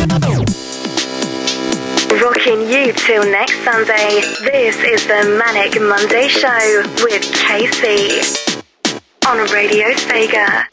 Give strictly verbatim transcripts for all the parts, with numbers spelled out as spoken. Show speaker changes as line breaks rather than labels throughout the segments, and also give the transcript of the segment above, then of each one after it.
Rocking you till next Sunday. This is the Manic Monday Show with Casey on Radio Sega.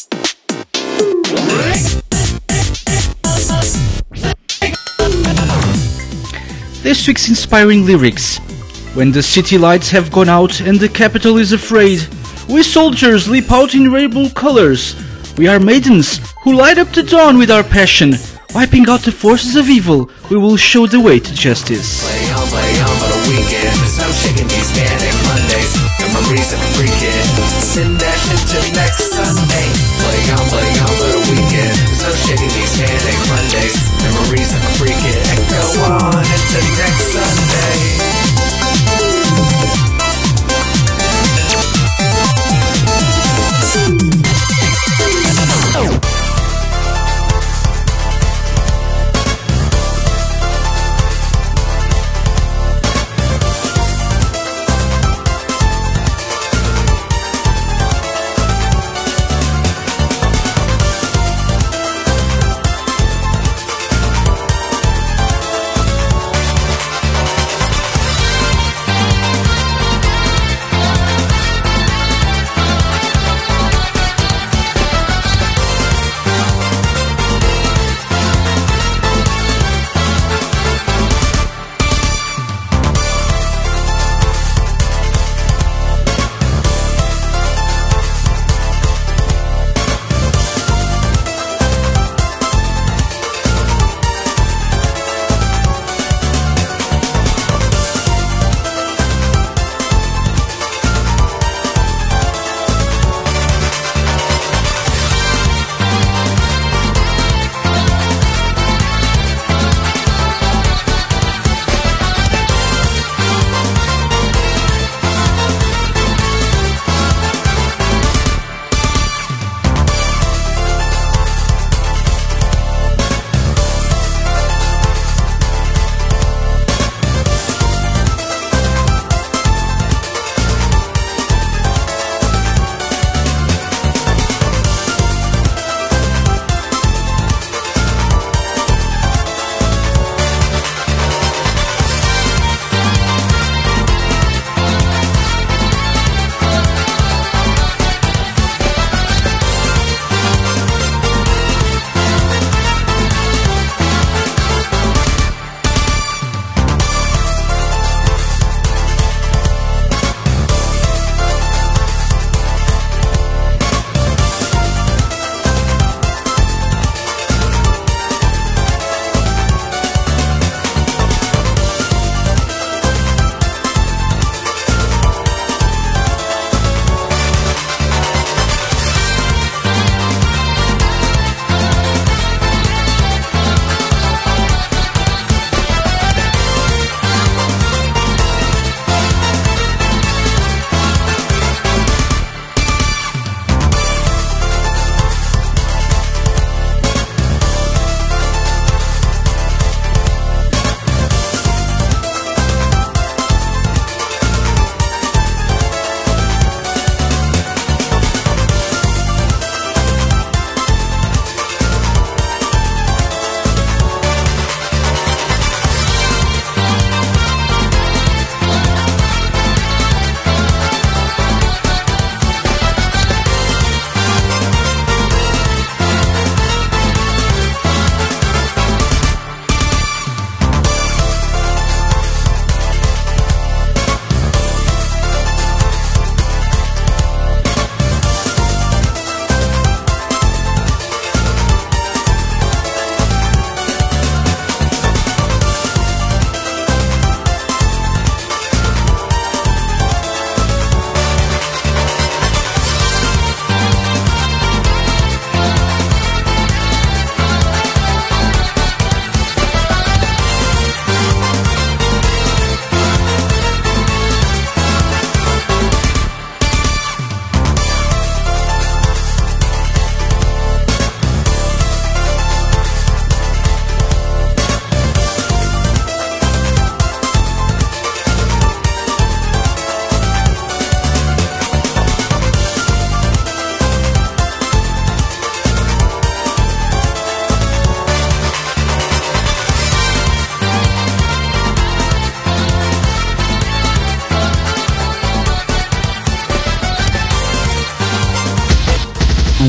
This week's inspiring lyrics. When the city lights have gone out and the capital is afraid, we soldiers leap out in rainbow colors. We are maidens who light up the dawn with our passion. Wiping out the forces of evil, we will show the way to justice.
Play on, play on for the weekend. There's no shaking these manic Mondays. Memories of freaking. Send that shit to next Sunday. Play on, play on for the weekend. There's no shaking these manic Mondays. Memories of freaking. And go on into next Sunday.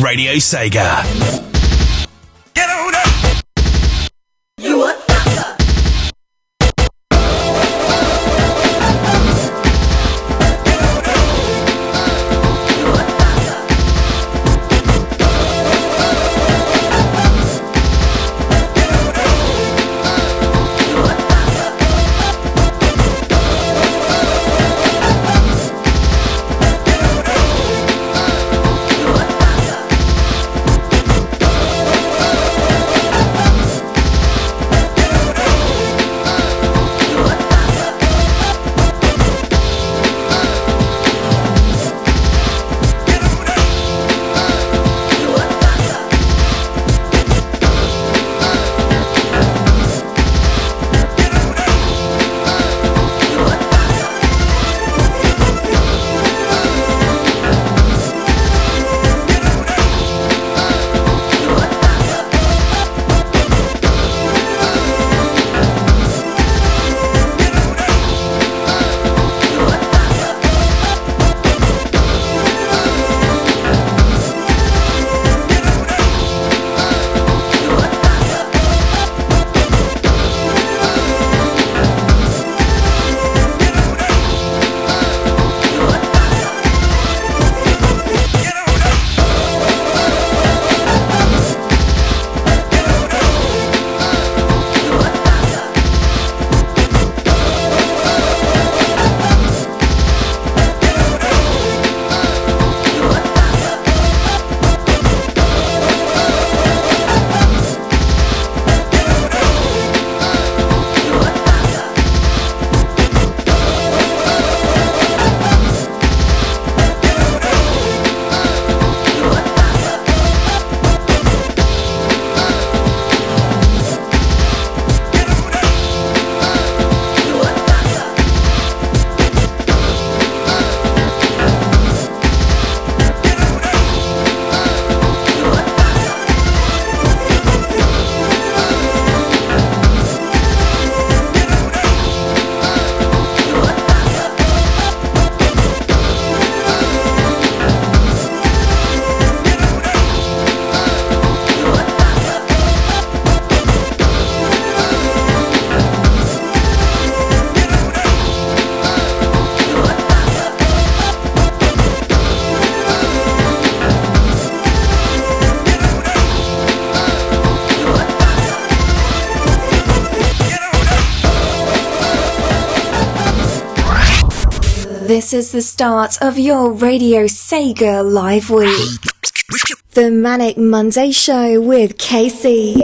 Radio Sega.
Get on up! You a doctor!
This is the start of your Radio Sega Live Week. The Manic Monday Show with K C.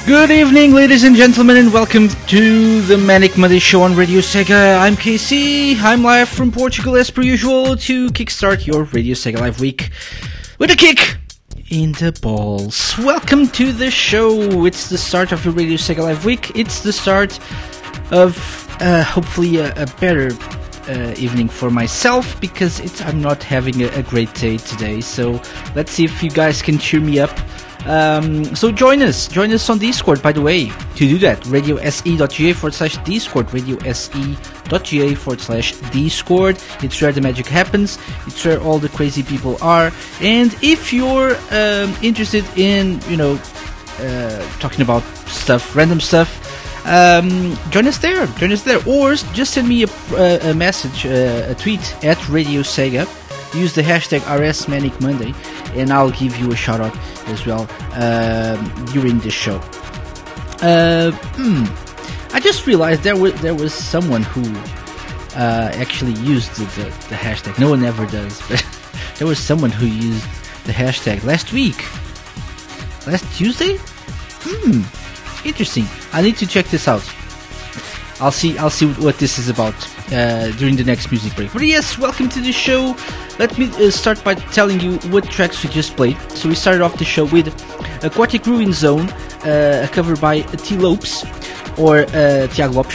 Good evening, ladies and gentlemen, and welcome to the Manic Monday Show on Radio Sega. I'm K C. I'm live from Portugal as per usual to kickstart your Radio Sega Live week with a kick in the balls. Welcome to the show. It's the start of your Radio Sega Live week. It's the start of uh, hopefully a, a better uh, evening for myself, because it's I'm not having a, a great day today. So let's see if you guys can cheer me up. Um, so join us, join us on Discord, by the way. To do that, radiose.ga forward slash Discord, radiose.ga forward slash Discord. It's where the magic happens, it's where all the crazy people are. And if you're um, interested in, you know, uh, talking about stuff, random stuff, um, join us there, join us there. Or just send me a, a, a message, uh, a tweet at Radio Sega. Use the hashtag R S Manic Monday, and I'll give you a shout out as well um, during the show. Uh, hmm, I just realized there was there was someone who uh, actually used the, the, the hashtag. No one ever does, but there was someone who used the hashtag last week, last Tuesday. Hmm, interesting. I need to check this out. I'll see. I'll see what this is about uh, during the next music break. But yes, welcome to the show. Let me uh, start by telling you what tracks we just played. So we started off the show with Aquatic Ruin Zone, uh, a cover by T. Lopes, or uh, Tiago Lopes,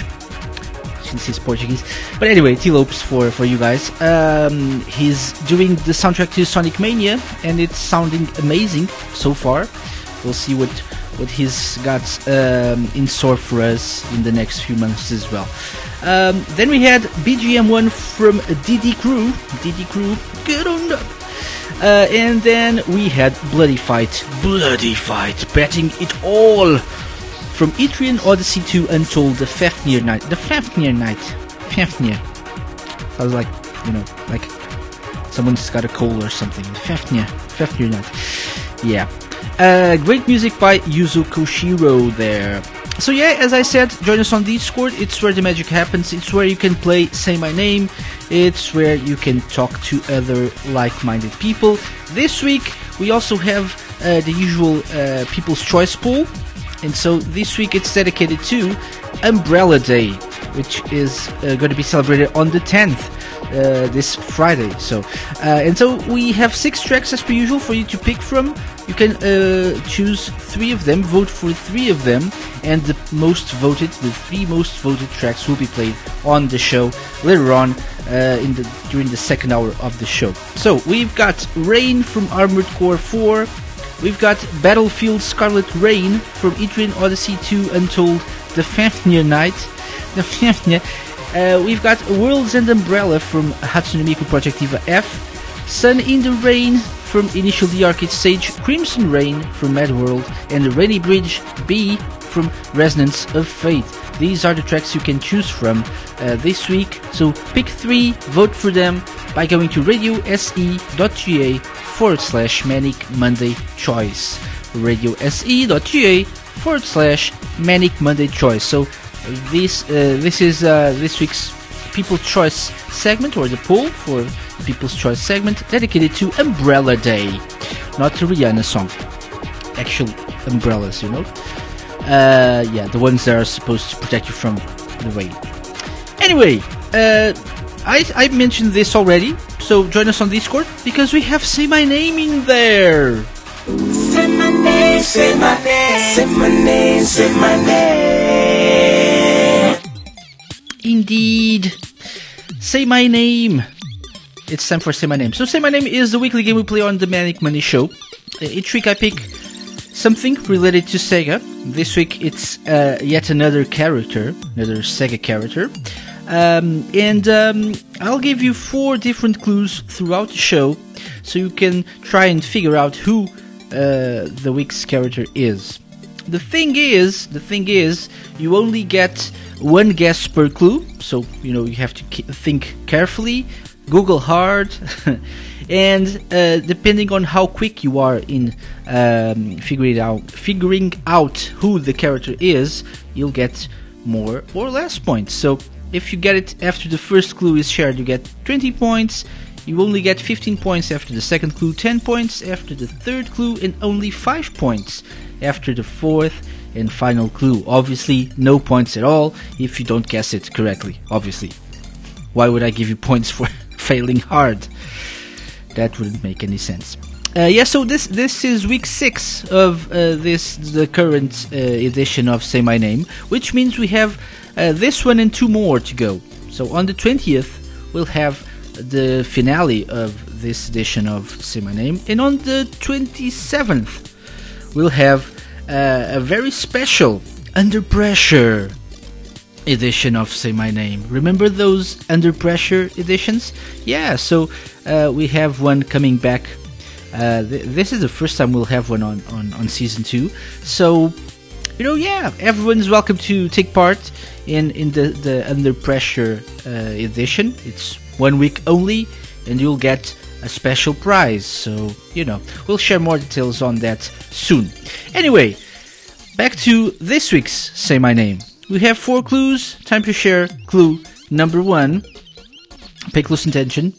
since he's Portuguese. But anyway, T. Lopes for, for you guys. Um, he's doing the soundtrack to Sonic Mania, and it's sounding amazing so far. We'll see what, what he's got um, in store for us in the next few months as well. Um, then we had B G M one from D D Crew. D D Crew, get on up. Uh, and then we had Bloody Fight. Bloody Fight, betting it all. From Etrian Odyssey to Untold, the Fafnir Night. The Fafnir Night. Fafnir. Sounds like, you know, like someone's got a cold or something. Fafnir. Fafnir Night. Yeah. Uh, great music by Yuzo Koshiro there. So yeah, as I said, join us on Discord. It's where the magic happens. It's where you can play Say My Name. It's where you can talk to other like-minded people. This week we also have uh, the usual uh, People's Choice poll. And so this week it's dedicated to Umbrella Day, which is uh, going to be celebrated on the tenth. Uh, this Friday. So uh, and so we have six tracks as per usual for you to pick from. You can uh, choose three of them, vote for three of them, and the most voted, the three most voted tracks will be played on the show later on uh, in the during the second hour of the show. So we've got Rain from Armored Core four. We've got Battlefield Scarlet Rain from Etrian Odyssey two Untold, the Fafnir Night. The Fafnir. Uh, we've got Worlds and Umbrella from Hatsune Miku Project Eva F, Sun in the Rain from Initial D Arcade Stage, Crimson Rain from Mad World, and Rainy Bridge B from Resonance of Fate. These are the tracks you can choose from uh, this week, so pick three, vote for them by going to radiose.ga forward slash Manic Monday Choice. radiose.ga forward slash Manic Monday Choice. So This uh, this is uh, this week's People's Choice segment, or the poll for the People's Choice segment, dedicated to Umbrella Day, not the Rihanna song. Actual umbrellas, you know. Uh, yeah, the ones that are supposed to protect you from the rain. Anyway, uh, I I mentioned this already, so join us on Discord because we have Say My Name in there. Say my name, say my name, say my name, say my name. Indeed. Say My Name. It's time for Say My Name. So Say My Name is the weekly game we play on the Manic Money Show. Each week I pick something related to Sega. This week it's uh, yet another character, another Sega character. Um, and um, I'll give you four different clues throughout the show so you can try and figure out who uh, the week's character is. The thing is, the thing is, you only get one guess per clue, so you know you have to think carefully, Google hard, and uh, depending on how quick you are in um, figuring out figuring out who the character is, you'll get more or less points. So if you get it after the first clue is shared, you get twenty points. You only get fifteen points after the second clue, ten points after the third clue, and only five points after the fourth and final clue. Obviously, no points at all if you don't guess it correctly, obviously. Why would I give you points for failing hard? That wouldn't make any sense. Uh, yeah, so this this is week six of uh, this the current uh, edition of Say My Name, which means we have uh, this one and two more to go. So on the twentieth, we'll have the finale of this edition of Say My Name, and on the twenty-seventh, we'll have uh, a very special Under Pressure edition of Say My Name. Remember those Under Pressure editions? Yeah, so uh, we have one coming back. Uh, th- this is the first time we'll have one on, on, on season two. So, you know, yeah, everyone's welcome to take part in, in the, the Under Pressure uh, edition. It's one week only, and you'll get a special prize. So, you know, we'll share more details on that soon. Anyway, back to this week's Say My Name. We have four clues. Time to share clue number one. Pay close attention.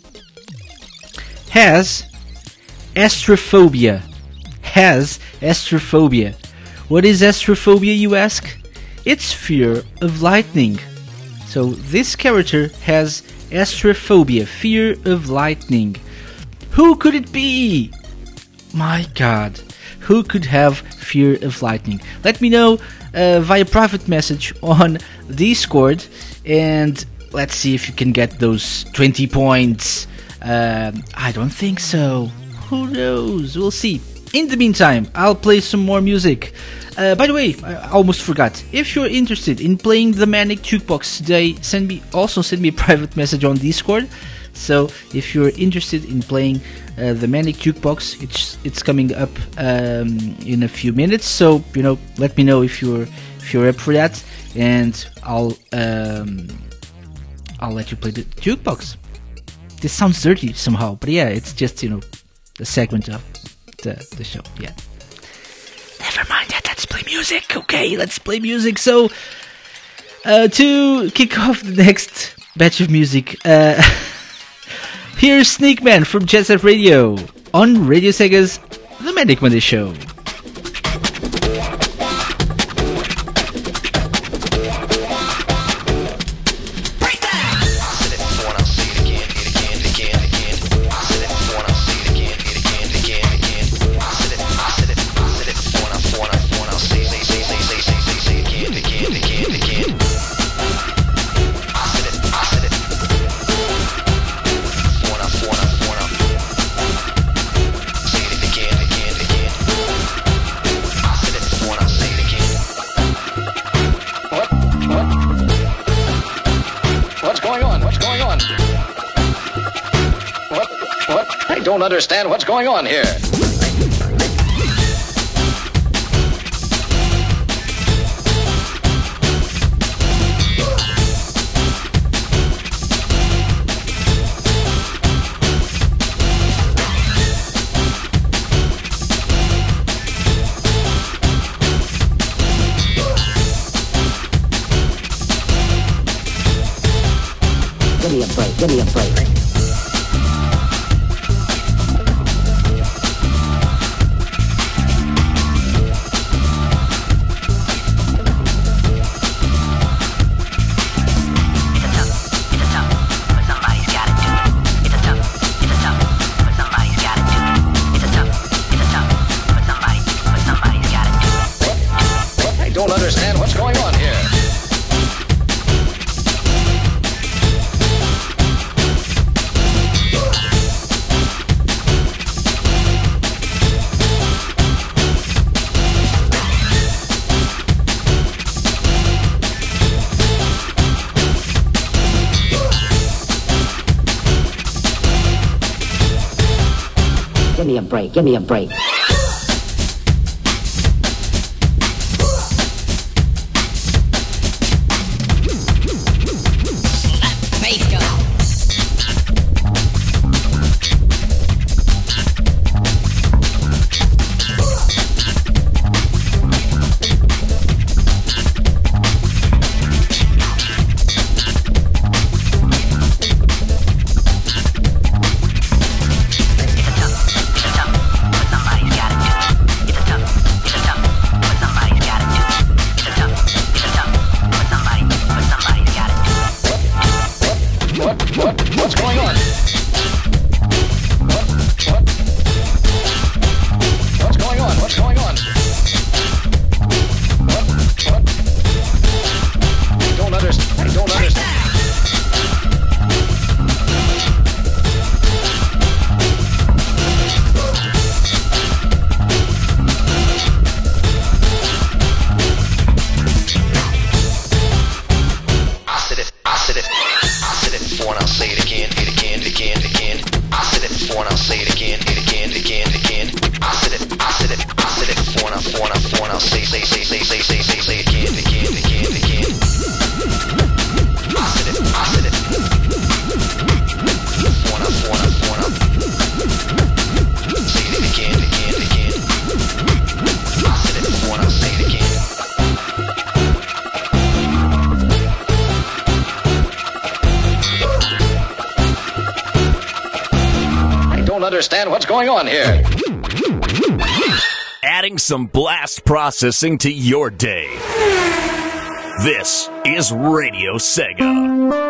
Has astrophobia. Has astrophobia. What is astrophobia, you ask? It's fear of lightning. So this character has astrophobia, fear of lightning. Who could it be? My God, who could have fear of lightning? Let me know uh, via private message on Discord, and let's see if you can get those twenty points. Uh, I don't think so. Who knows? We'll see. In the meantime, I'll play some more music. Uh, by the way, I almost forgot. If you're interested in playing the Manic Jukebox today, send me also send me a private message on Discord. So if you're interested in playing uh, the Manic Jukebox, it's it's coming up um, in a few minutes. So you know, let me know if you're if you're up for that, and I'll um, I'll let you play the jukebox. This sounds dirty somehow, but yeah, it's just, you know, a segment of the the show. Yeah. Never mind that. Let's play music. Okay, let's play music. So uh, to kick off the next batch of music. Uh, Here's Snake Man from Jet Set Radio on Radio Sega's The Manic Monday Show.
Don't understand what's going on here.
Give me a break, give me a break. Give me a break, give me a break.
Somebody's
understand what's going on here.
Adding some blast processing to your day. This is Radio Sega.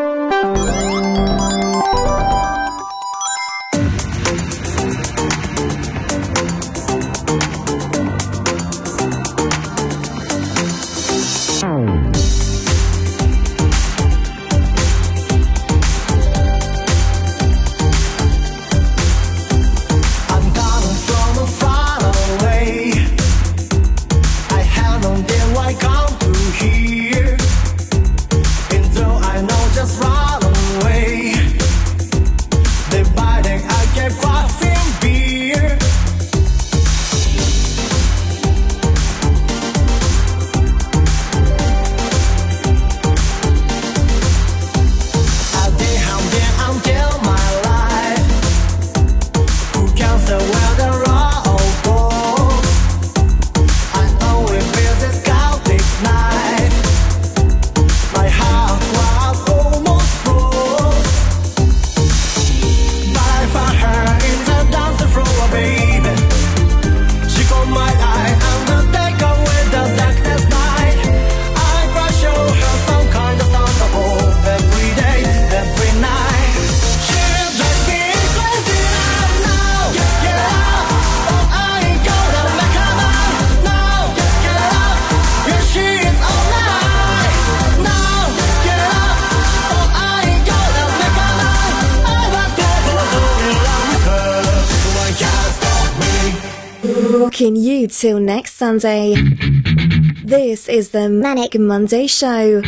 Rocking you till next Sunday. This is the Manic Monday Show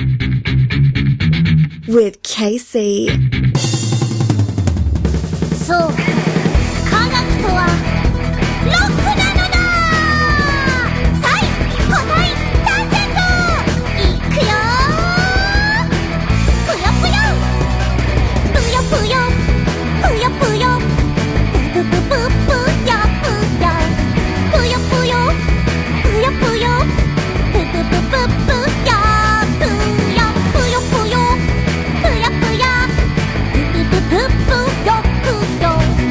with Casey.
そう、科学とはロックなのだ。サイ、コサイ、タンジェント、いくよ。ぷよぷよ、ぷよぷよ、ぷよぷよ、ぷぷぷぷぷよぷよ。ぷよぷよ、ぷよぷよ、ぷぷぷぷぷよぷよ。ぷよぷよ、ぷよぷよ、ぷぷぷぷぷよぷよ。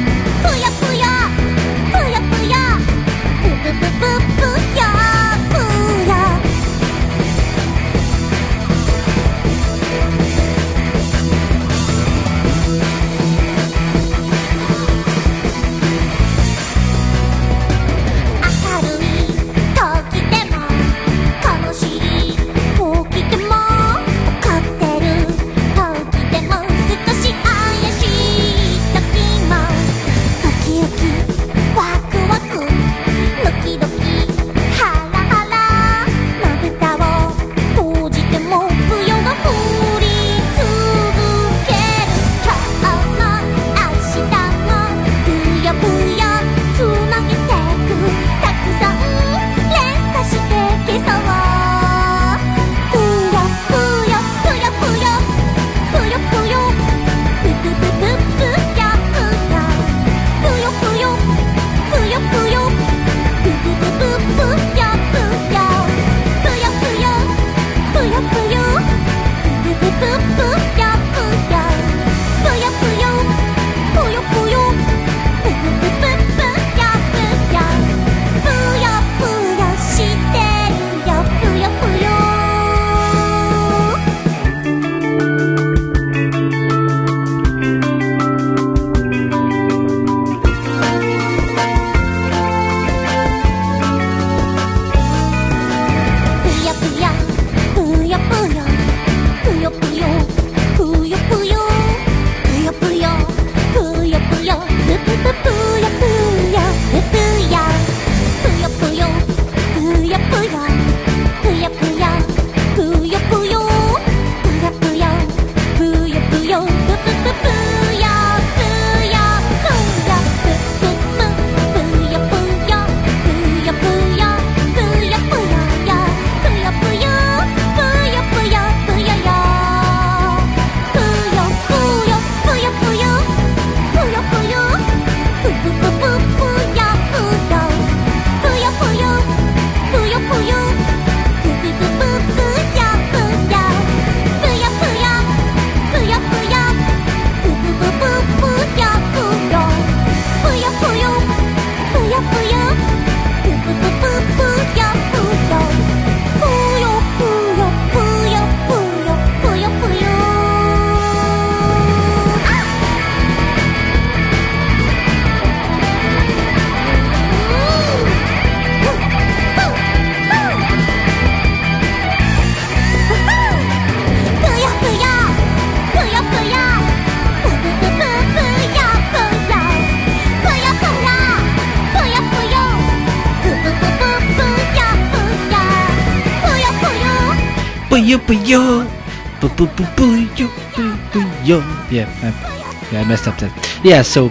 Puyo Puyo. Pu- pu- pu- Puyo Pu- Puyo. Yeah, I, yeah, I messed up that. Yeah, so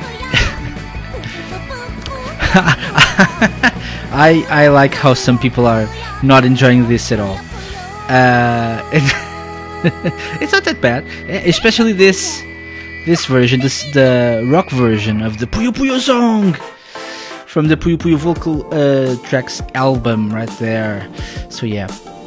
I I like how some people are not enjoying this at all. Uh, and it's not that bad, especially this this version, this the rock version of the Puyo Puyo song from the Puyo Puyo Vocal uh, Tracks album right there. So yeah.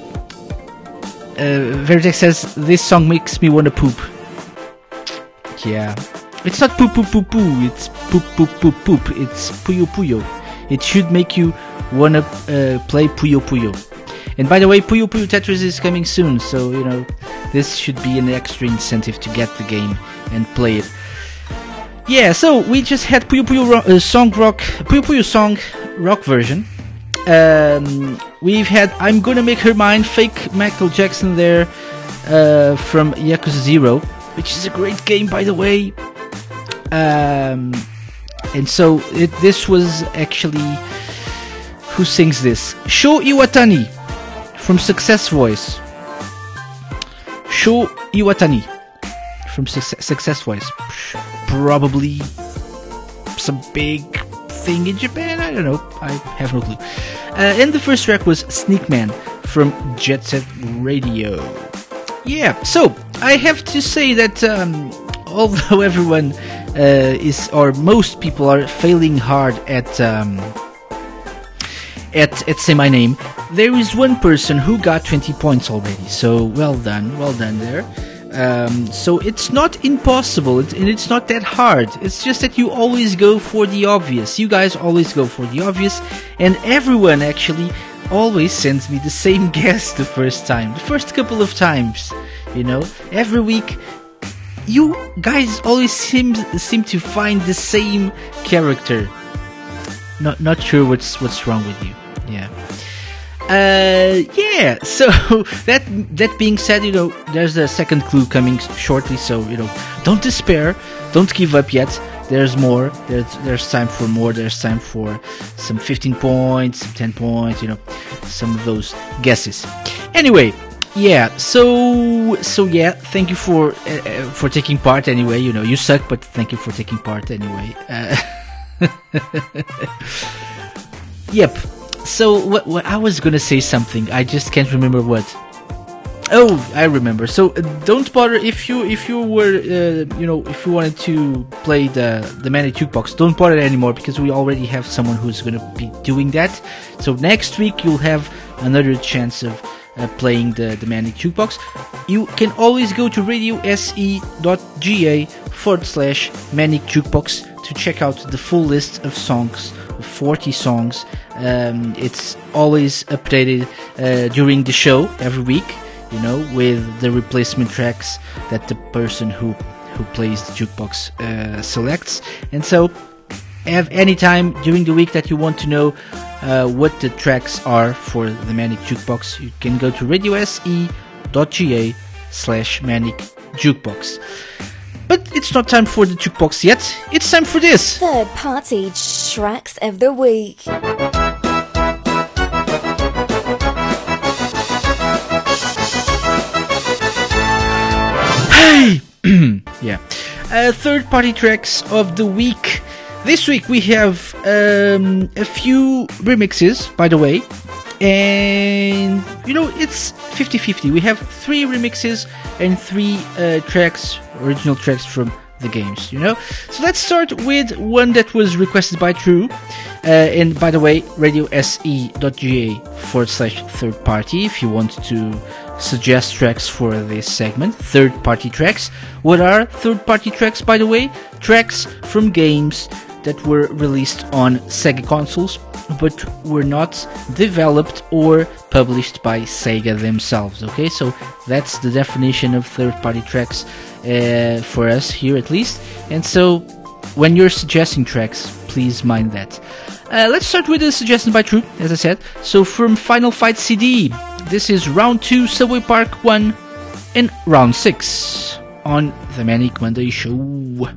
Uh, Vertex says, this song makes me wanna poop. Yeah. It's not poop poop poop poo, it's poop poop poop poop. It's Puyo Puyo. It should make you wanna uh, play Puyo Puyo. And by the way, Puyo Puyo Tetris is coming soon, so you know, this should be an extra incentive to get the game and play it. Yeah, so we just had Puyo Puyo ro- uh, song rock, Puyo Puyo song rock version. Um, we've had I'm Gonna Make Her Mine, fake Michael Jackson there uh, from Yakuza Zero, which is a great game, by the way. Um, and so it, this was actually, who sings this? Sho Iwatani from Success Voice. Sho Iwatani from Success, Success Voice. Probably some big thing in Japan, I don't know, I have no clue. Uh, and the first track was Sneak Man from Jet Set Radio. Yeah, so I have to say that um, although everyone uh, is, or most people are failing hard at um, at at Say My Name, there is one person who got twenty points already. So well done, well done there. Um, so it's not impossible, it, and it's not that hard. It's just that you always go for the obvious. You guys always go for the obvious, and everyone actually always sends me the same guess the first time, the first couple of times. You know, every week, you guys always seem seem to find the same character. Not not sure what's what's wrong with you. Yeah. Uh, yeah, so that that being said, you know, there's a second clue coming shortly, so, you know, don't despair, don't give up yet, there's more, there's, there's time for more, there's time for some fifteen points, some ten points, you know, some of those guesses. Anyway, yeah, so, so yeah, thank you for, uh, for taking part anyway, you know, you suck, but thank you for taking part anyway. Uh, yep. So what, what I was gonna say something, I just can't remember what. Oh, I remember. So uh, don't bother if you if you were uh, you know, if you wanted to play the the Manic Jukebox, don't bother anymore, because we already have someone who's gonna be doing that. So next week you'll have another chance of uh, playing the the Manic Jukebox. You can always go to radio s e dot g a forward slash Manic Jukebox to check out the full list of songs. forty songs. Um, it's always updated uh, during the show every week, you know, with the replacement tracks that the person who who plays the jukebox uh, selects. And so, have any time during the week that you want to know uh, what the tracks are for the Manic Jukebox, you can go to radio s e dot g a slash Manic Jukebox. But it's not time for the jukebox yet. It's time for this.
Third party tracks of the week.
Hey! Yeah. Uh, third party tracks of the week. This week we have um, a few remixes, by the way. And, you know, it's fifty-fifty. We have three remixes and three uh, tracks, original tracks from the games, you know. So let's start with one that was requested by True. Uh, and by the way, radio s e dot g a forward slash third party if you want to suggest tracks for this segment. Third party tracks. What are third party tracks, by the way? Tracks from games that were released on Sega consoles but were not developed or published by Sega themselves. Okay, so that's the definition of third-party tracks uh, for us here, at least. And so when you're suggesting tracks, please mind that. Uh, let's start with a suggestion by True, as I said. So from Final Fight C D, this is Round two, Subway Park one, and Round six on the Manic Monday Show.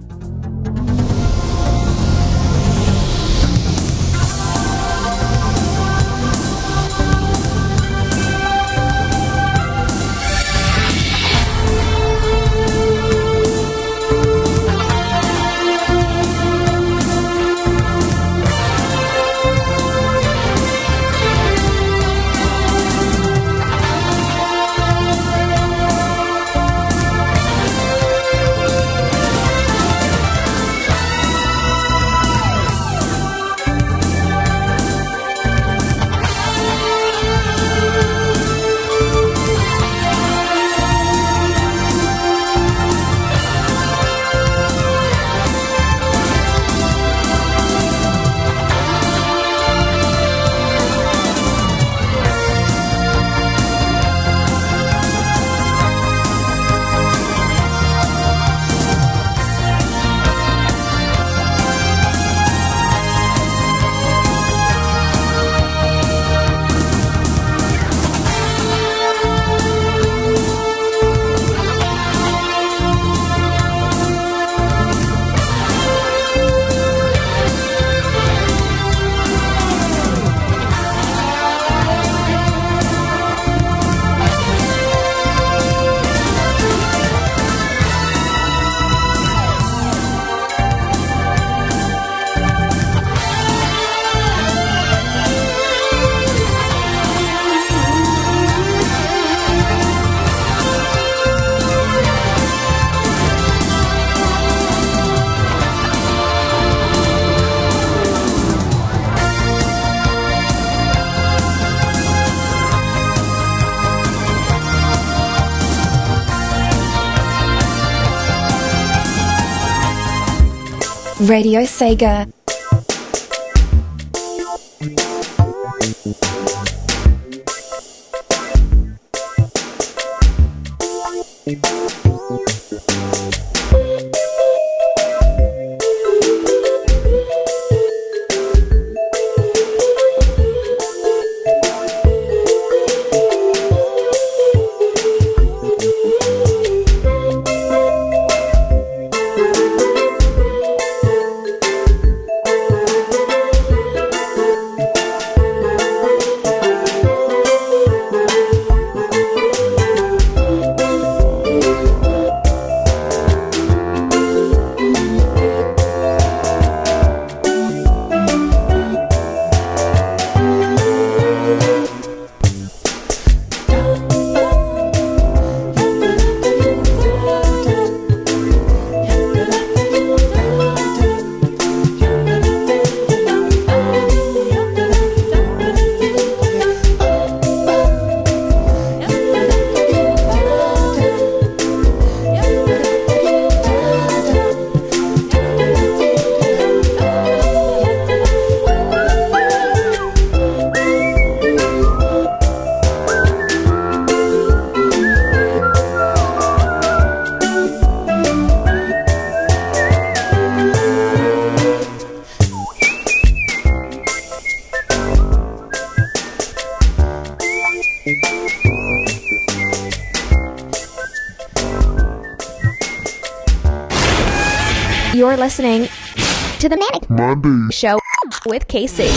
Radio Sega.
You're listening to the Manic Monday Show with Casey.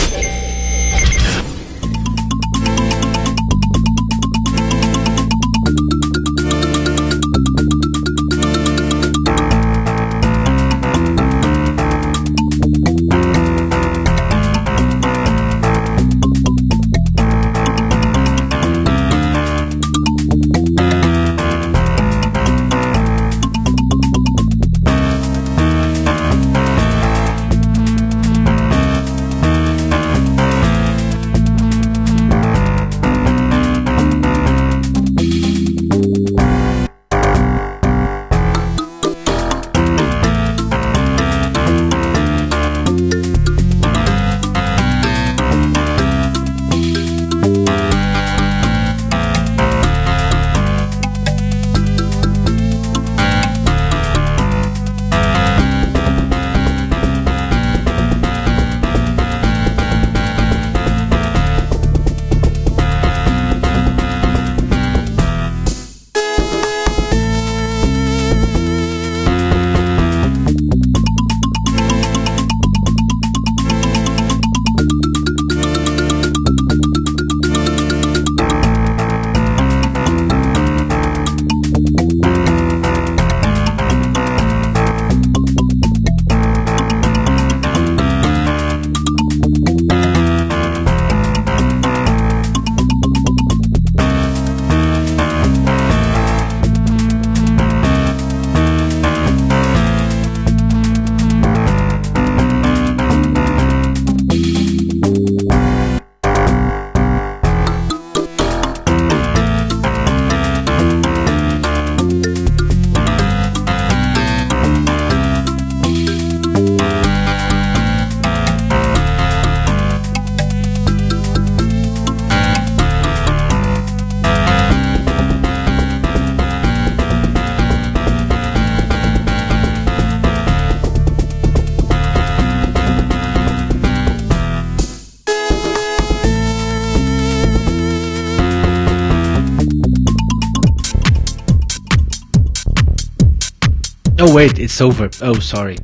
Oh wait, it's over. Oh, sorry.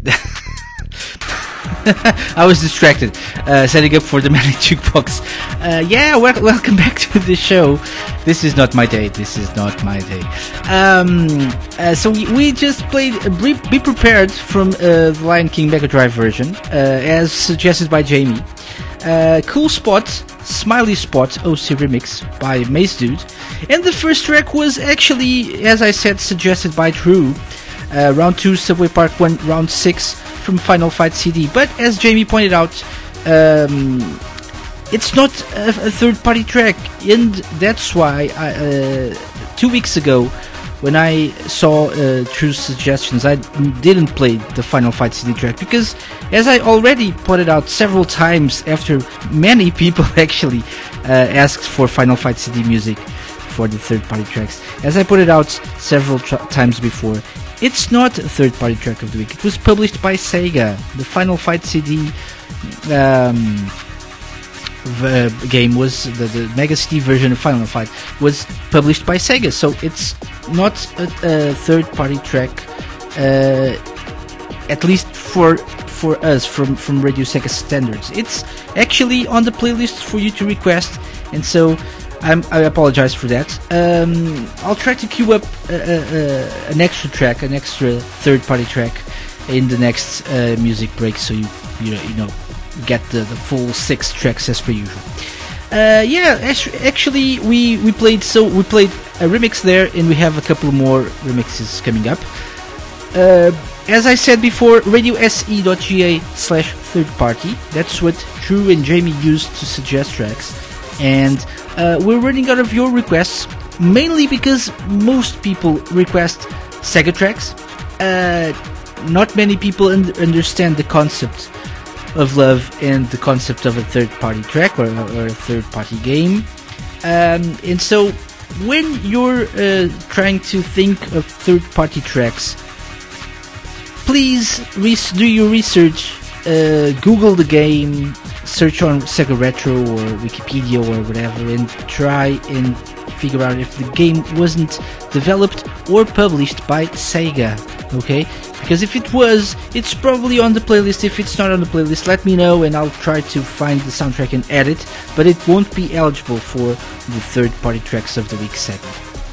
I was distracted, uh, setting up for the Manic Jukebox. Uh, yeah, wel- welcome back to the show. This is not my day. This is not my day. Um, uh, so we, we just played uh, Be Prepared from uh, the Lion King Mega Drive version, uh, as suggested by Jamie. Uh, cool Spot, Smiley Spot O C remix by Maze Dude. And the first track was actually, as I said, suggested by Drew. Uh, round two, Subway Park one, round six from Final Fight C D. But as Jamie pointed out, um, it's not a, a third-party track, and that's why I, uh, two weeks ago when I saw uh, True's suggestions, I didn't play the Final Fight C D track because, as I already pointed out several times after many people actually uh, asked for Final Fight C D music for the third-party tracks, as I put it out several tra- times before, it's not a third-party track of the week. It was published by Sega. The Final Fight C D um, the game was the, the Mega C D version of Final Fight was published by Sega, so it's not a, a third-party track, uh, at least for for us from from Radio Sega standards. It's actually on the playlist for you to request, and so I'm, I apologize for that. Um, I'll try to queue up uh, uh, an extra track, an extra third-party track in the next uh, music break, so you you know, you know get the, the full six tracks as per usual. Uh, yeah, actually we we played so we played a remix there, and we have a couple more remixes coming up. Uh, as I said before, radiose.ga slash third party. That's what Drew and Jamie used to suggest tracks, and uh, we're running out of your requests, mainly because most people request Sega tracks. Uh, not many people un- understand the concept of love and the concept of a third-party track or, or a third-party game, um, and so when you're uh, trying to think of third-party tracks, please res- do your research, uh, Google the game, search on Sega Retro or Wikipedia or whatever, and try and figure out if the game wasn't developed or published by Sega, okay? Because if it was, it's probably on the playlist. If it's not on the playlist, let me know and I'll try to find the soundtrack and add it, but it won't be eligible for the third-party tracks of the week segment.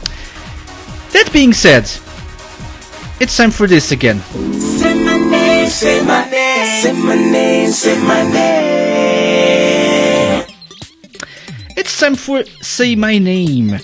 That being said, it's time for this again.
Say my name, say my name, say my name, say my name.
It's time for Say My Name.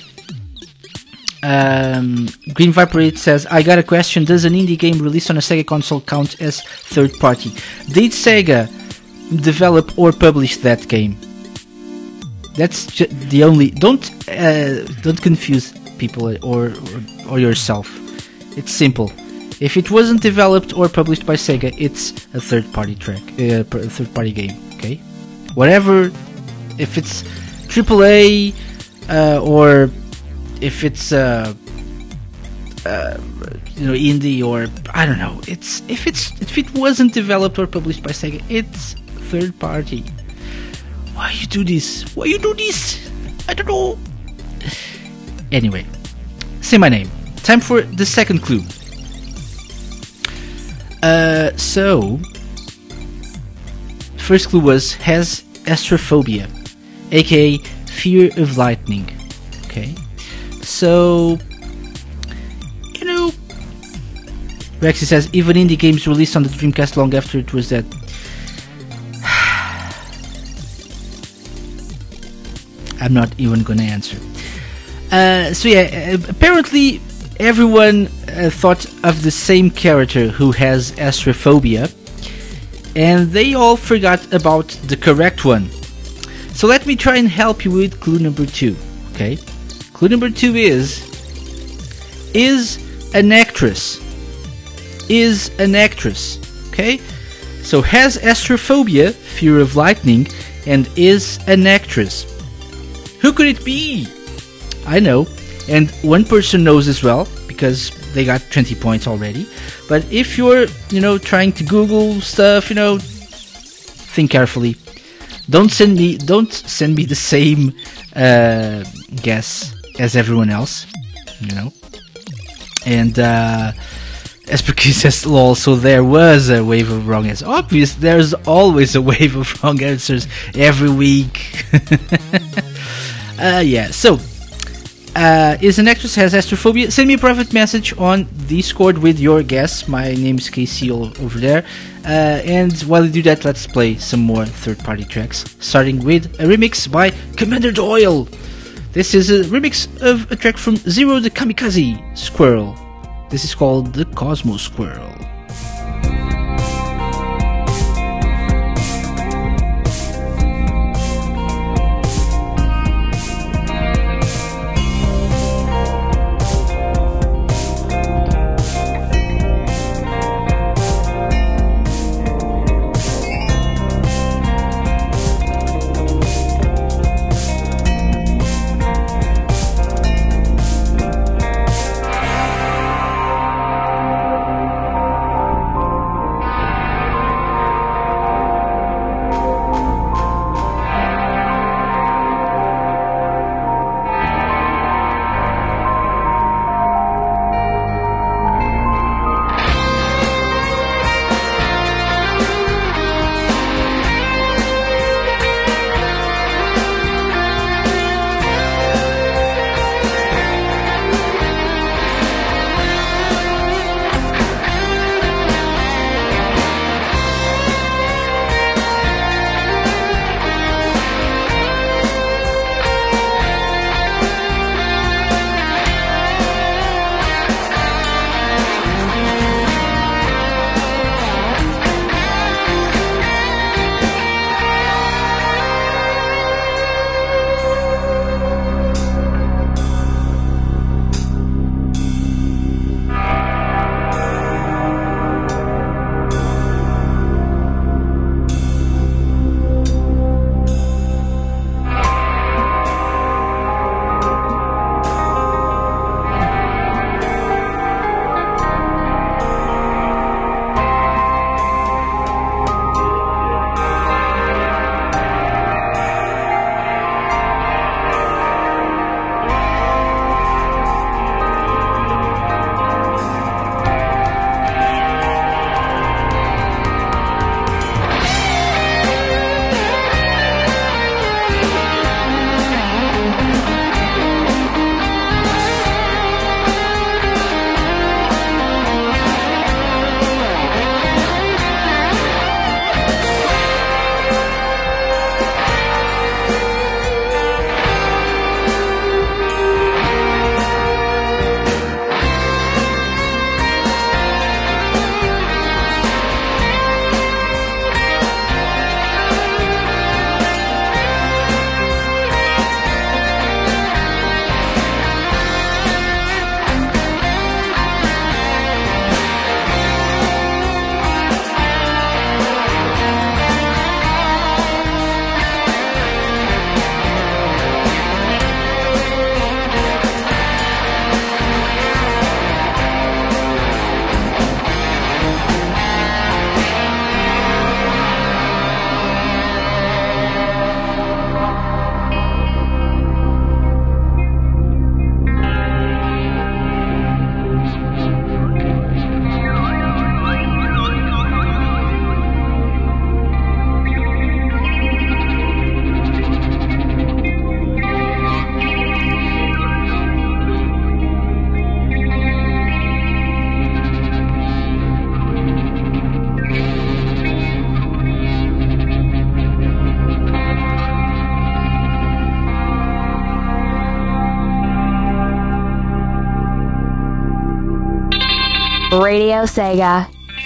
Um, Green Viper says, I got a question. Does an indie game released on a Sega console count as third party? Did Sega develop or publish that game? That's ju- the only. Don't uh, don't confuse people or, or or yourself. It's simple. If it wasn't developed or published by Sega, it's a third party track, uh, a third party game. Okay, whatever. If it's triple A uh, or if it's uh, uh, you know, indie, or I don't know, it's if it's if it wasn't developed or published by Sega, it's third party. Why you do this? Why you do this? I don't know. Anyway, say my name. Time for the second clue. Uh, so first clue was has astrophobia, aka fear of lightning. Okay. So, you know, Rexy says, even indie games released on the Dreamcast long after it was dead. I'm not even gonna answer. Uh, so yeah, apparently everyone uh, thought of the same character who has astrophobia, and they all forgot about the correct one. So let me try and help you with clue number two, okay? Clue number two is, is an actress. Is an actress, okay? So has astrophobia, fear of lightning, and is an actress. Who could it be? I know, and one person knows as well, because they got twenty points already. But if you're, you know, trying to Google stuff, you know, think carefully. Don't send me, don't send me the same uh, guess as everyone else, you know. And uh, as per says, lol, so there was a wave of wrong answers. Obvious, there's always a wave of wrong answers every week. uh, yeah, so. Uh, is an actress has astrophobia? Send me a private message on Discord with your guess. My name is K C over there. Uh, and while you do that, let's play some more third-party tracks. Starting with a remix by Commander Doyle. This is a remix of a track from Zero the Kamikaze Squirrel. This is called the Cosmo Squirrel.
Radio Sega.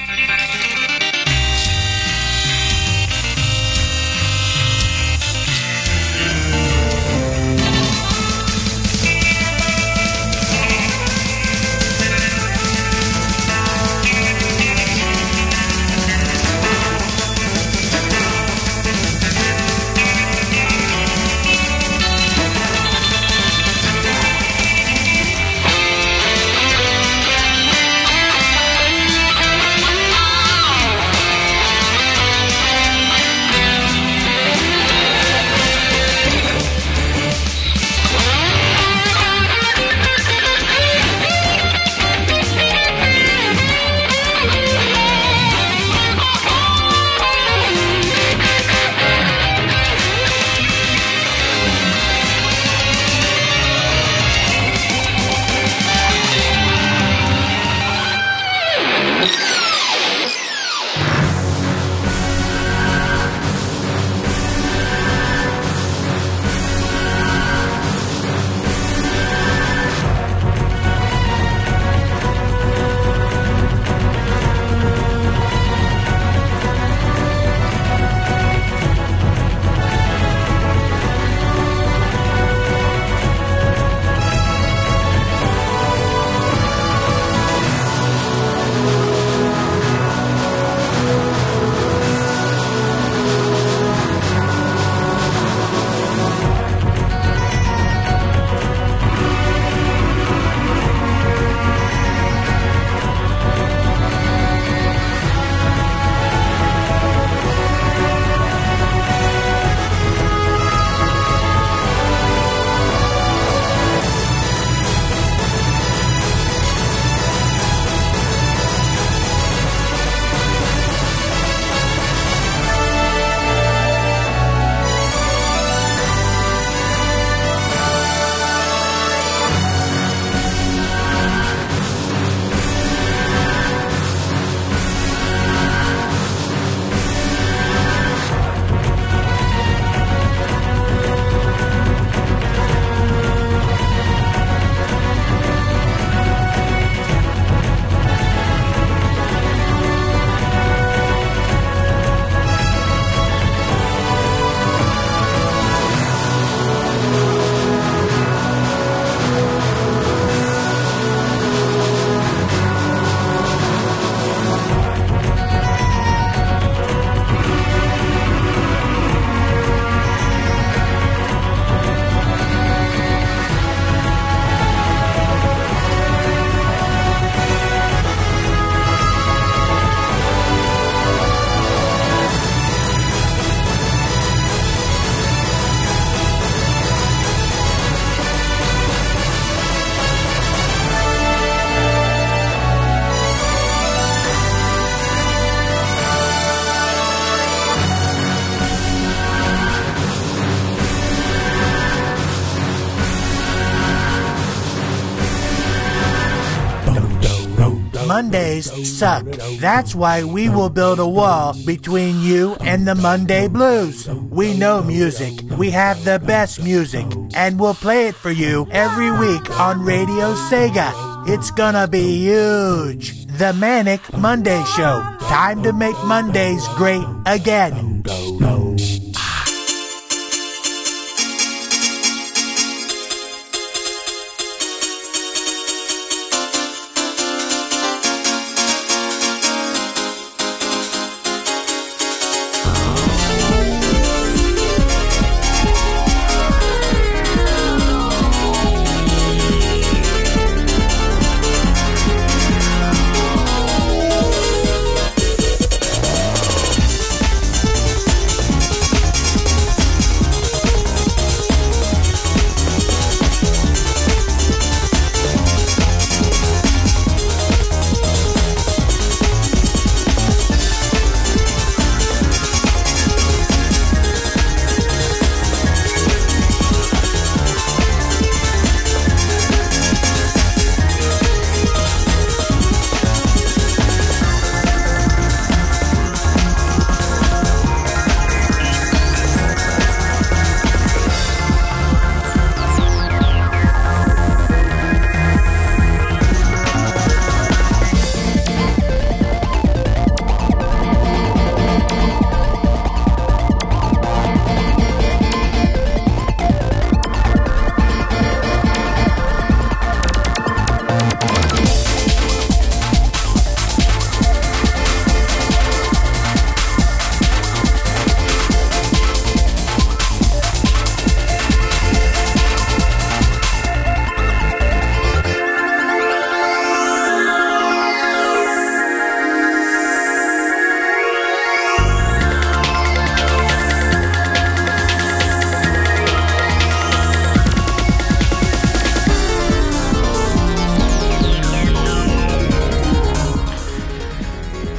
Mondays suck. That's why we will build a wall between you and the Monday Blues. We know music. We have the best music, and we'll play it for you every week on Radio Sega. It's gonna be huge. The Manic Monday Show. Time to make Mondays great again.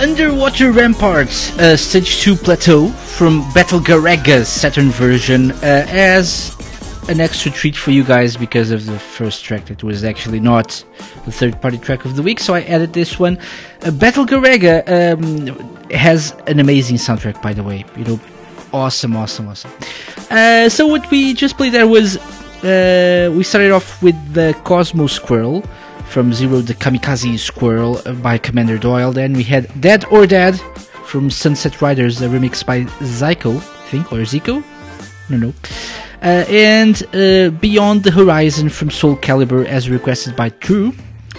Underwater Ramparts, uh, Stage two Plateau from Battle Garega's Saturn version, uh, as an extra treat for you guys because of the first track that was actually not the third party track of the week, so I added this one. Uh, Battle Garega um, has an amazing soundtrack, by the way, you know, awesome, awesome, awesome. Uh, so what we just played there was, uh, we started off with the Cosmo Squirrel from Zero the Kamikaze Squirrel uh, by Commander Doyle. Then we had Dead or Dad from Sunset Riders, a remix by Zyko, I think, or Zico? No, no. Uh, and uh, Beyond the Horizon from Soul Calibur as requested by True.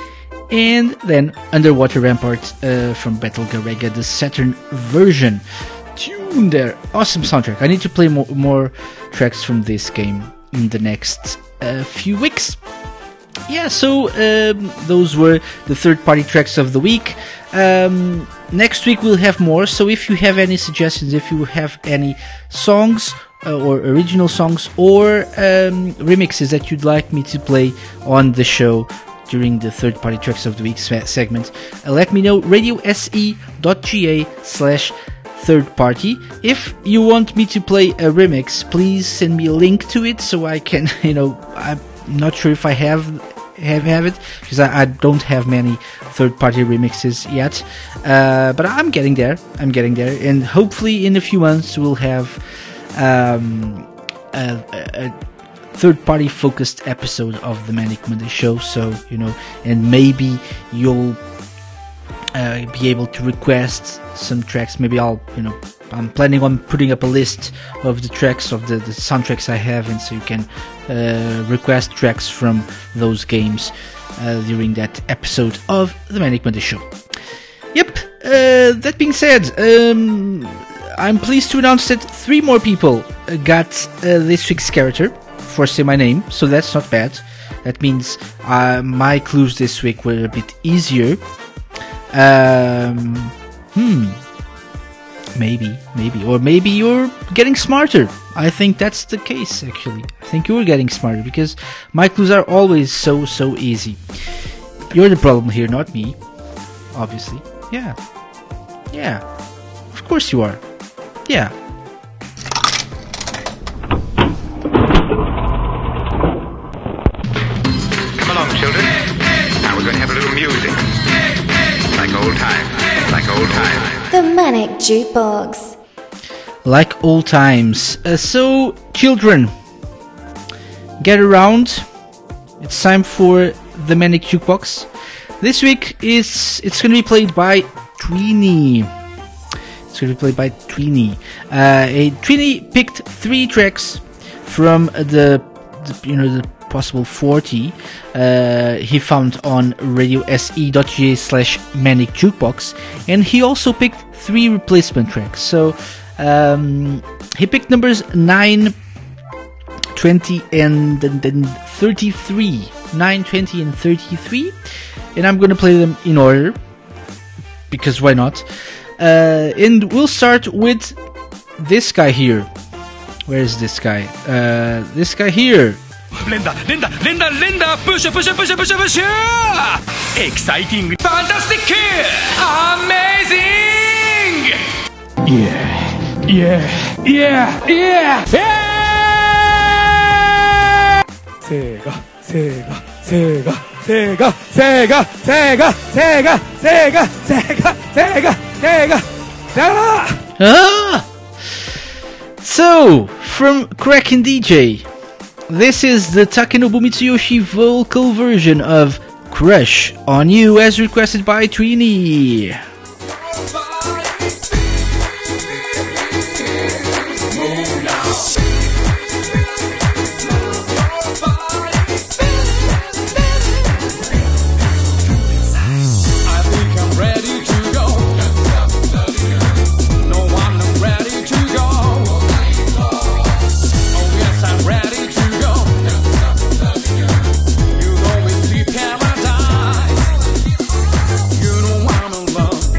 And then Underwater Rampart uh, from Battle Garega, the Saturn version. Tune there. Awesome soundtrack. I need to play more, more tracks from this game in the next uh, few weeks. Yeah, so um, those were the third party tracks of the week. Um, next week we'll have more, so if you have any suggestions, if you have any songs uh, or original songs or um, remixes that you'd like me to play on the show during the third party tracks of the week segment, uh, let me know. radiose.ga slash third party. If you want me to play a remix, please send me a link to it so I can, you know, I'm not sure if I have have, have it, because I, I don't have many third-party remixes yet, uh, but I'm getting there, I'm getting there, and hopefully in a few months we'll have um, a, a, a third-party focused episode of the Manic Monday Show, so, you know, and maybe you'll uh, be able to request some tracks. Maybe I'll, you know, I'm planning on putting up a list of the tracks, of the, the soundtracks I have, and so you can uh, request tracks from those games uh, during that episode of the Manic Monday Show. Yep, uh, that being said, um, I'm pleased to announce that three more people got uh, this week's character for Say My Name, so that's not bad. That means uh, my clues this week were a bit easier. Um, hmm... Maybe, maybe, or maybe you're getting smarter. I think that's the case, actually. I think you're getting smarter, because my clues are always so, so easy. You're the problem here, not me. Obviously. Yeah. Yeah. Of course you are. Yeah.
Come along, children. Now we're going to have a little music. Like old times. Like old times.
The Manic Jukebox.
Like old times. Uh, so, children, get around. It's time for the Manic Jukebox. This week is it's going to be played by Tweenie. It's going to be played by Tweenie. Uh, Tweenie picked three tracks from the, the you know the possible forty uh, he found on radiose.ga slash manic jukebox, and he also picked three replacement tracks. So um, he picked numbers nine, twenty, and then thirty-three. nine, twenty, and thirty-three, and I'm going to play them in order because why not? Uh, and we'll start with this guy here. Where is this guy? Uh, this guy here.
Linda, Linda, Linda, Linda, push, push, push, push, push. Exciting, fantastic, amazing. Yeah, yeah, yeah, yeah, yeah. Sega, Sega, Sega, Sega, Sega, Sega, Sega, Sega, Sega, Sega, Sega, Sega.
Ah! So, from Kraken D J, this is the Takenobu Mitsuyoshi vocal version of Crush on You as requested by Tweenie.
Love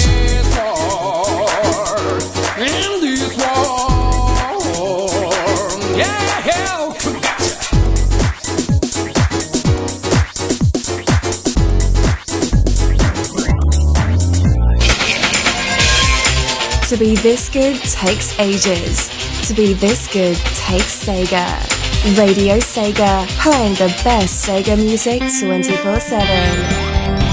this war, in this war. Yeah, hell, gotcha.
To be this good takes ages. To be this good takes Sega. Radio Sega, playing the best Sega music twenty-four seven.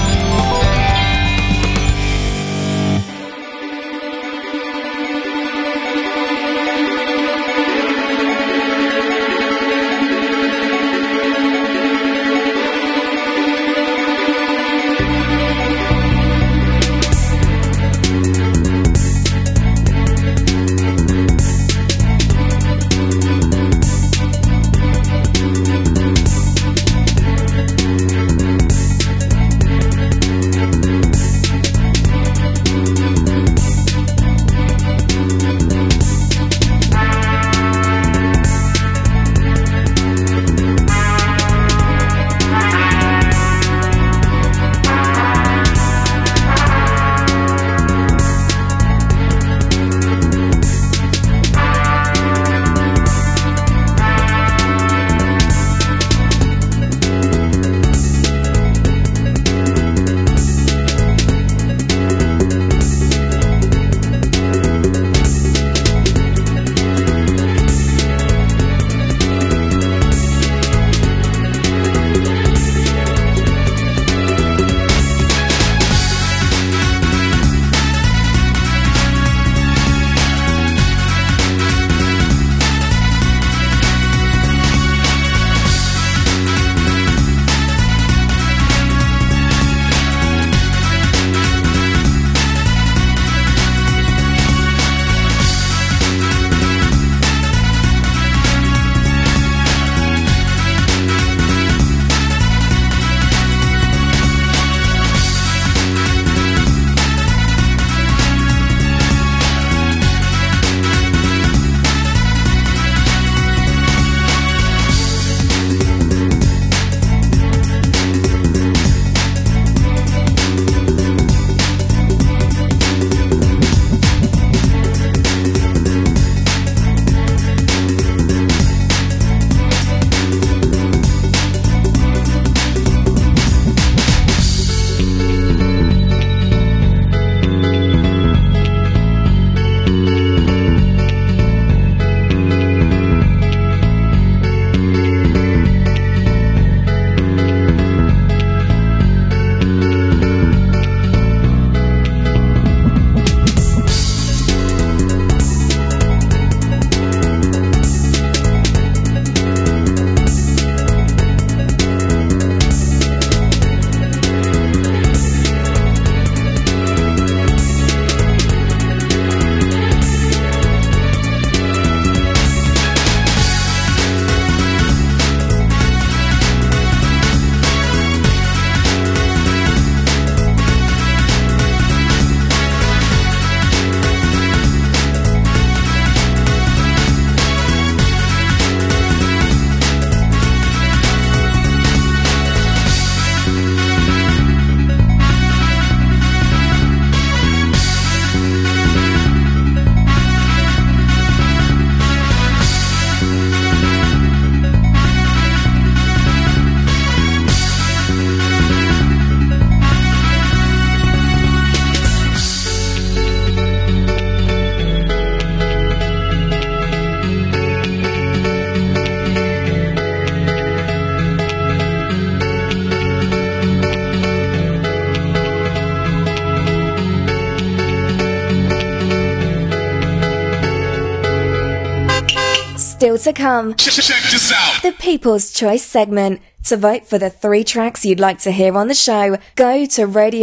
Still to come,
check this out.
The People's Choice segment. To vote for the three tracks you'd like to hear on the show, go to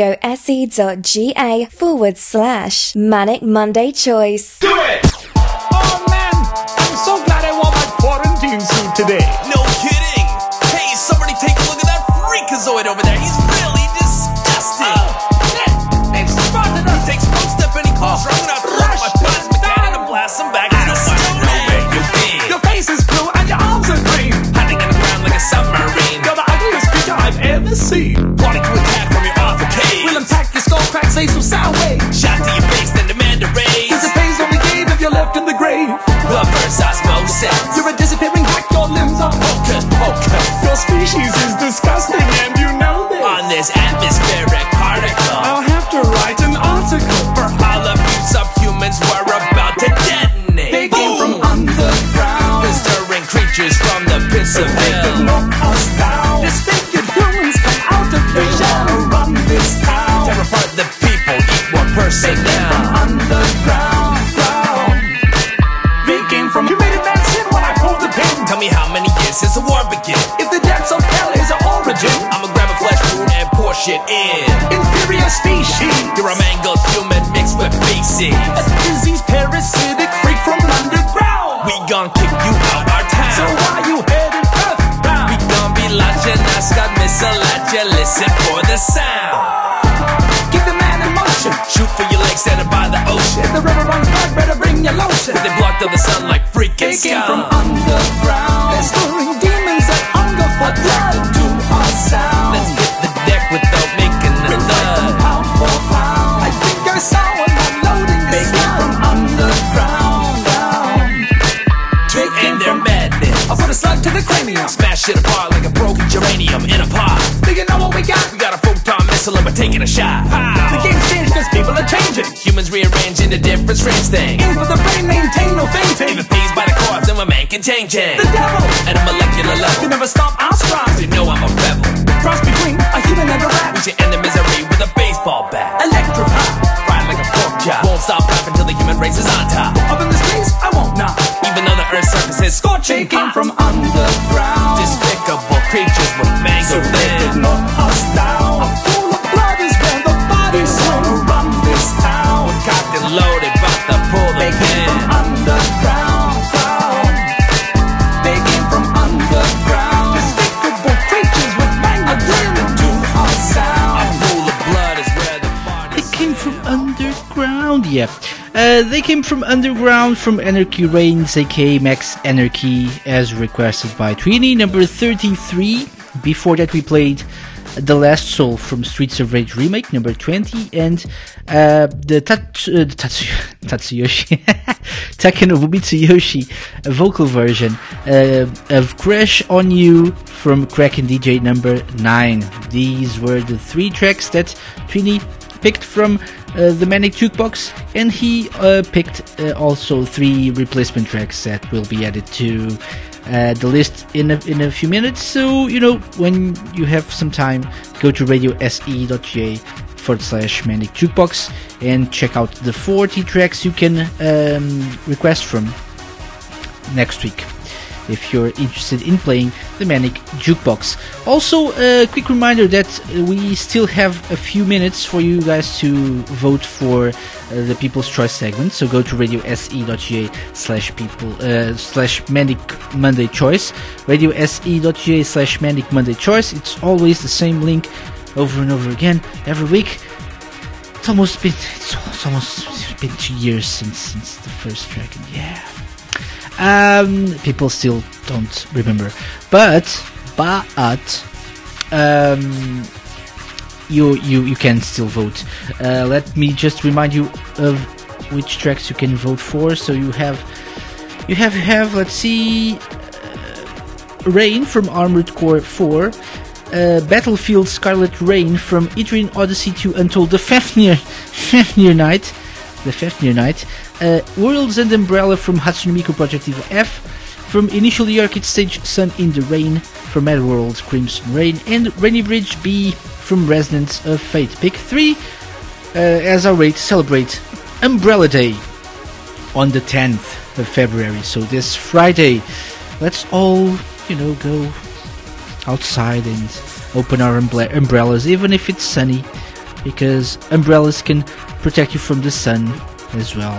radiose.ga forward slash Manic Monday Choice.
Do it!
Oh man, I'm so glad I wore my quarantine suit today.
No kidding. Hey, somebody take a look at that freakazoid over there. He's really disgusting.
Oh, shit! They've spotted us.
He takes one step and he calls oh, I'm gonna throw my plasma cannon and blast him back in the stone.
Your face is blue and your arms are green.
Hiding in the ground like a submarine.
You're the ugliest creature I've ever seen.
Wanting to attack from your arcade.
We'll attack your skull crack, say some sound waves.
Shout
left in the grave.
Reverse osmosis.
You're a disappearing hack, your limbs are hocus pocus. Your species is disgusting and you know this.
On this atmospheric particle,
I'll have to write an article.
For all of you subhumans, we're about to detonate.
They came from underground,
Stirring creatures from the pits of
they could
hell.
knock us down. Disfigured humans come out of the shadow, run this town.
Tear apart the people, eat more personnel.
Underground, ground. They came from. You made it man sin when I pulled the pin.
Tell me how many years since the war began.
If the depths of hell is our origin,
I'ma grab a flesh wound and pour shit in.
inferior species.
You're a mangled human mixed with feces.
A disease parasitic freak from underground.
We gon' kick you out our town.
So why you headed earthbound?
We gon' be launching Ascot missile at you. Listen for the sound.
Keep the man in motion.
Shoot for your legs standing by the ocean.
If the river runs blood, better bring your lotion.
They blocked out the sun like freaking
They came from
scum.
underground. They're stirring demons that hunger for blood to our sound.
Let's hit the deck without making a
Bring back them
thud.
pound for pound. I think I saw when I'm loading this They came from underground. Down. They came
And their
from
madness.
I put a slug to the cranium.
Smash it apart like a broken geranium in a pot.
Do you know what we got?
We got a photon missile and we're taking a shot.
The game's changed cause people are changing.
Humans rearrange into different strange things.
Aim for the brain, maintain no fainting.
Even peas by the corpse and we're making change.
The devil
At a molecular
can
level.
never stop our strides.
You know I'm a rebel.
Cross between a human and a rat.
We should end the misery with a baseball bat.
Electrify.
Fried like a pork chop. Won't stop rapping till the human race is on top.
Up in this place, I won't knock.
Even though the earth's surface is
They
scorching
came
hot.
from underground.
Despicable creatures with
So
mangled
they could
limbs.
knock us down. A pool of blood is where the bodies swim. Run this town.
Cocked and loaded, about to pull the
They came from
pin.
underground. Ground. They came from underground. Despicable creatures with mangled limbs to our
A
sound.
pool of blood is where the
They
bodies
came from underground, yeah. Uh, they came from underground, from Anarchy Reigns, aka Max Anarchy, as requested by Trini, number thirty-three. Before that, we played The Last Soul from Streets of Rage Remake, number twenty, and uh, the, tat- uh, the Tatsu- Tatsuyoshi, Takenobu Mitsuyoshi vocal version uh, of Crash on You from Kraken D J number nine. These were the three tracks that Trini picked from uh, the Manic Jukebox, and he uh, picked uh, also three replacement tracks that will be added to uh, the list in a, in a few minutes. So, you know, when you have some time, go to radiose.ga forward slash Manic Jukebox and check out the forty tracks you can um, request from next week, if you're interested in playing the Manic Jukebox. Also, a quick reminder that we still have a few minutes for you guys to vote for uh, the People's Choice segment. So go to radiose.ga slash people uh, slash Manic Monday Choice. radiose.ga slash Manic Monday Choice. It's always the same link over and over again every week. It's almost been it's, it's almost been two years since since the first track, and yeah. Um, people still don't remember, but but um, you you you can still vote. Uh, let me just remind you of which tracks you can vote for. So you have you have have let's see, uh, Rain from Armored Core four, uh, Battlefield Scarlet Rain from Etrian Odyssey to Untold, the Fafnir Fafnir Night. The Fafnir Night, uh, Worlds and Umbrella from Hatsune Miku Project Diva F, from Initial D Arcade Stage Sun in the Rain, from Mad World Crimson Rain, and Rainy Bridge B from Resonance of Fate. Pick three uh, as our way to celebrate Umbrella Day on the tenth of February. So this Friday, let's all, you know, go outside and open our umbre- umbrellas, even if it's sunny, because umbrellas can protect you from the sun as well.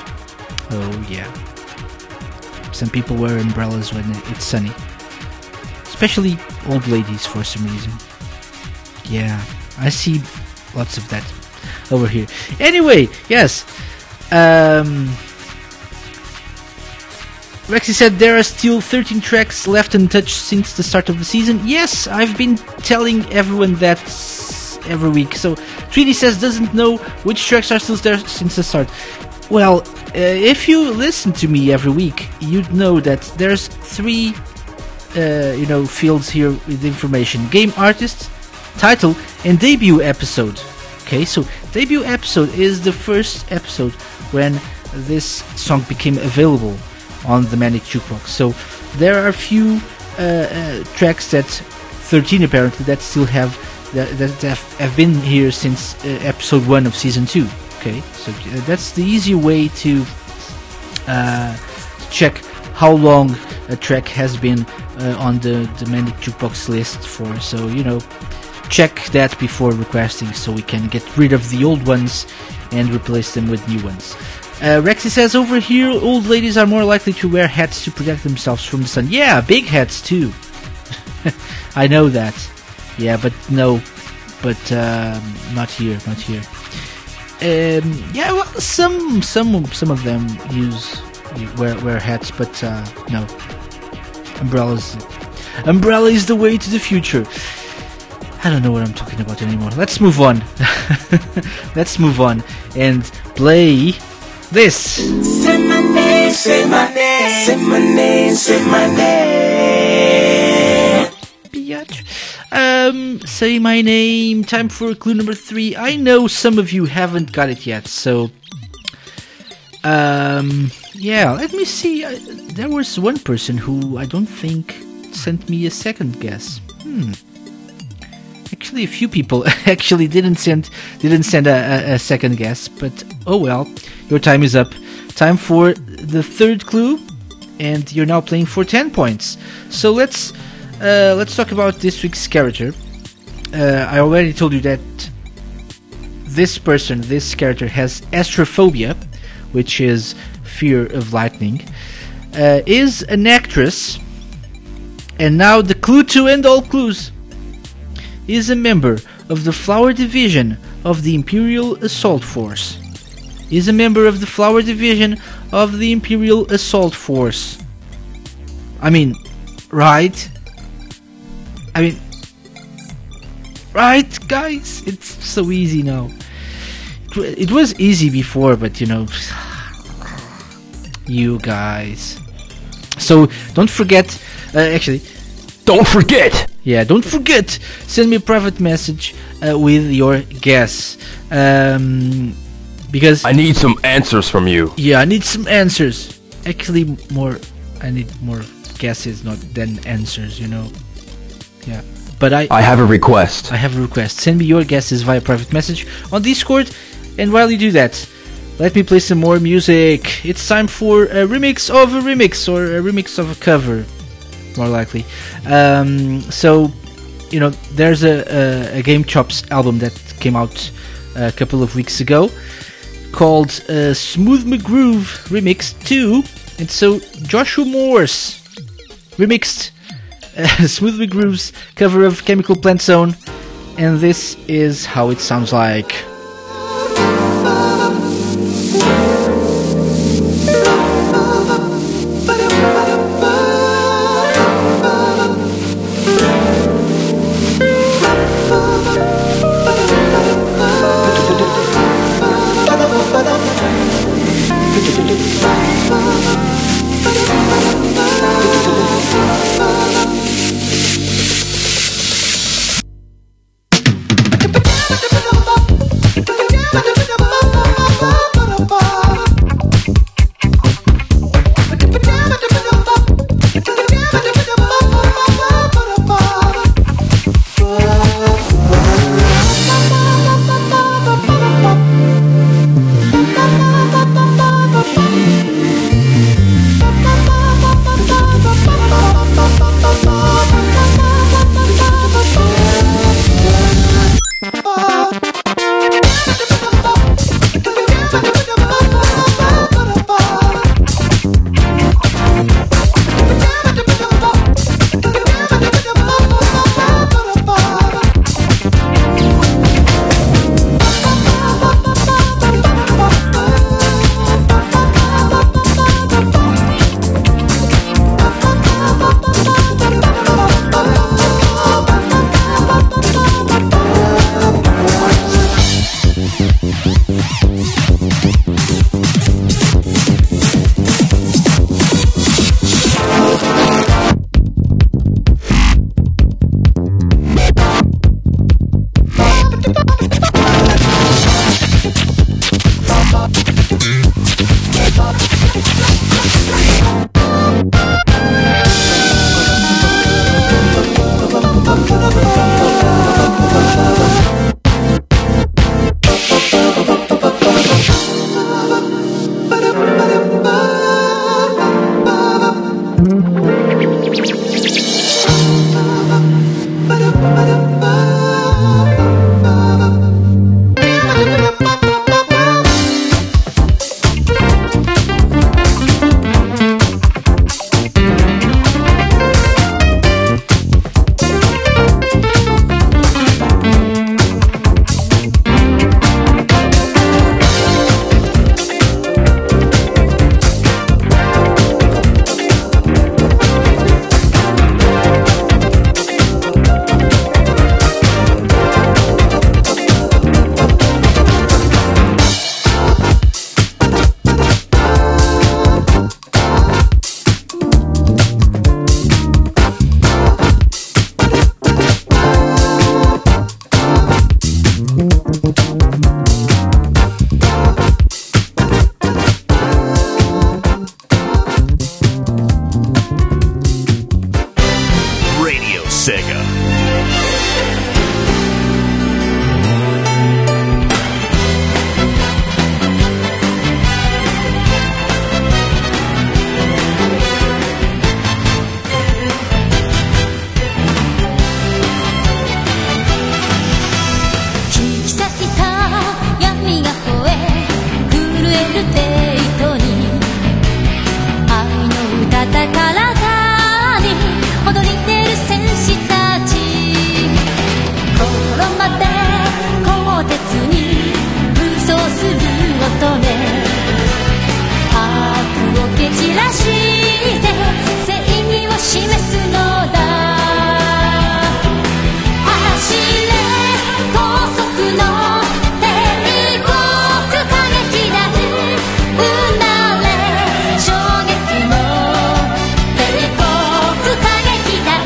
Oh yeah. Some people wear umbrellas when it's sunny. Especially old ladies for some reason. Yeah, I see lots of that over here. Anyway, yes. Um, Rexy said there are still thirteen tracks left untouched since the start of the season. Yes, I've been telling everyone that every week. So three D says doesn't know which tracks are still there since the start. Well, uh, if you listen to me every week, you'd know that there's three, uh, you know, fields here with information: game artist, title, and debut episode. Okay, so debut episode is the first episode when this song became available on the Manic Jukebox. So there are a few uh, uh, tracks that thirteen apparently that still have that, that have, have been here since uh, episode one of season two. Okay, so uh, that's the easy way to uh, check how long a track has been uh, on the, the Manic Jukebox list for. So, you know, check that before requesting so we can get rid of the old ones and replace them with new ones. Uh, Rexy says, over here, old ladies are more likely to wear hats to protect themselves from the sun. Yeah, big hats too. I know that. Yeah, but no, but um, not here, not here. Um, yeah, well, some some some of them use wear wear hats, but uh, no, umbrellas. Umbrella is the way to the future. I don't know what I'm talking about anymore. Let's move on. Let's move on and play this.
Say my name, say my name, say my name, say my name.
Biatch. Um, say my name. Time for clue number three. I know some of you haven't got it yet, so um, yeah. Let me see. I, there was one person who I don't think sent me a second guess. Hmm. Actually, a few people actually didn't send didn't send a, a, a second guess, but oh well. Your time is up. Time for the third clue, and you're now playing for ten points. So let's uh, let's talk about this week's character. Uh, I already told you that this person, this character, has astrophobia, which is fear of lightning. Uh, is an actress, and now the clue to end all clues. Is a member of the Flower Division of the Imperial Assault Force. Is a member of the Flower Division of the Imperial Assault Force. I mean, right? I mean, right, guys? It's so easy now. It, it was easy before, but you know, you guys. So don't forget. Uh, actually,
don't forget.
Yeah, don't forget. Send me a private message uh, with your guess. Um, because
I need some answers from you.
Yeah, I need some answers. Actually, more. I need more guesses, not than answers. You know. Yeah, but I.
I have a request.
I have a request. Send me your guesses via private message on Discord, and while you do that, let me play some more music. It's time for a remix of a remix, or a remix of a cover, more likely. Um, so, you know, there's a, a, a Game Chops album that came out a couple of weeks ago called uh, Smooth McGroove Remix two. And so Joshua Morse remixed uh, Smooth McGroove's cover of Chemical Plant Zone, and this is how it sounds like.
して正義を示すのだ。走れ高速の帝国歌劇団、うなれ衝撃の帝国歌劇団。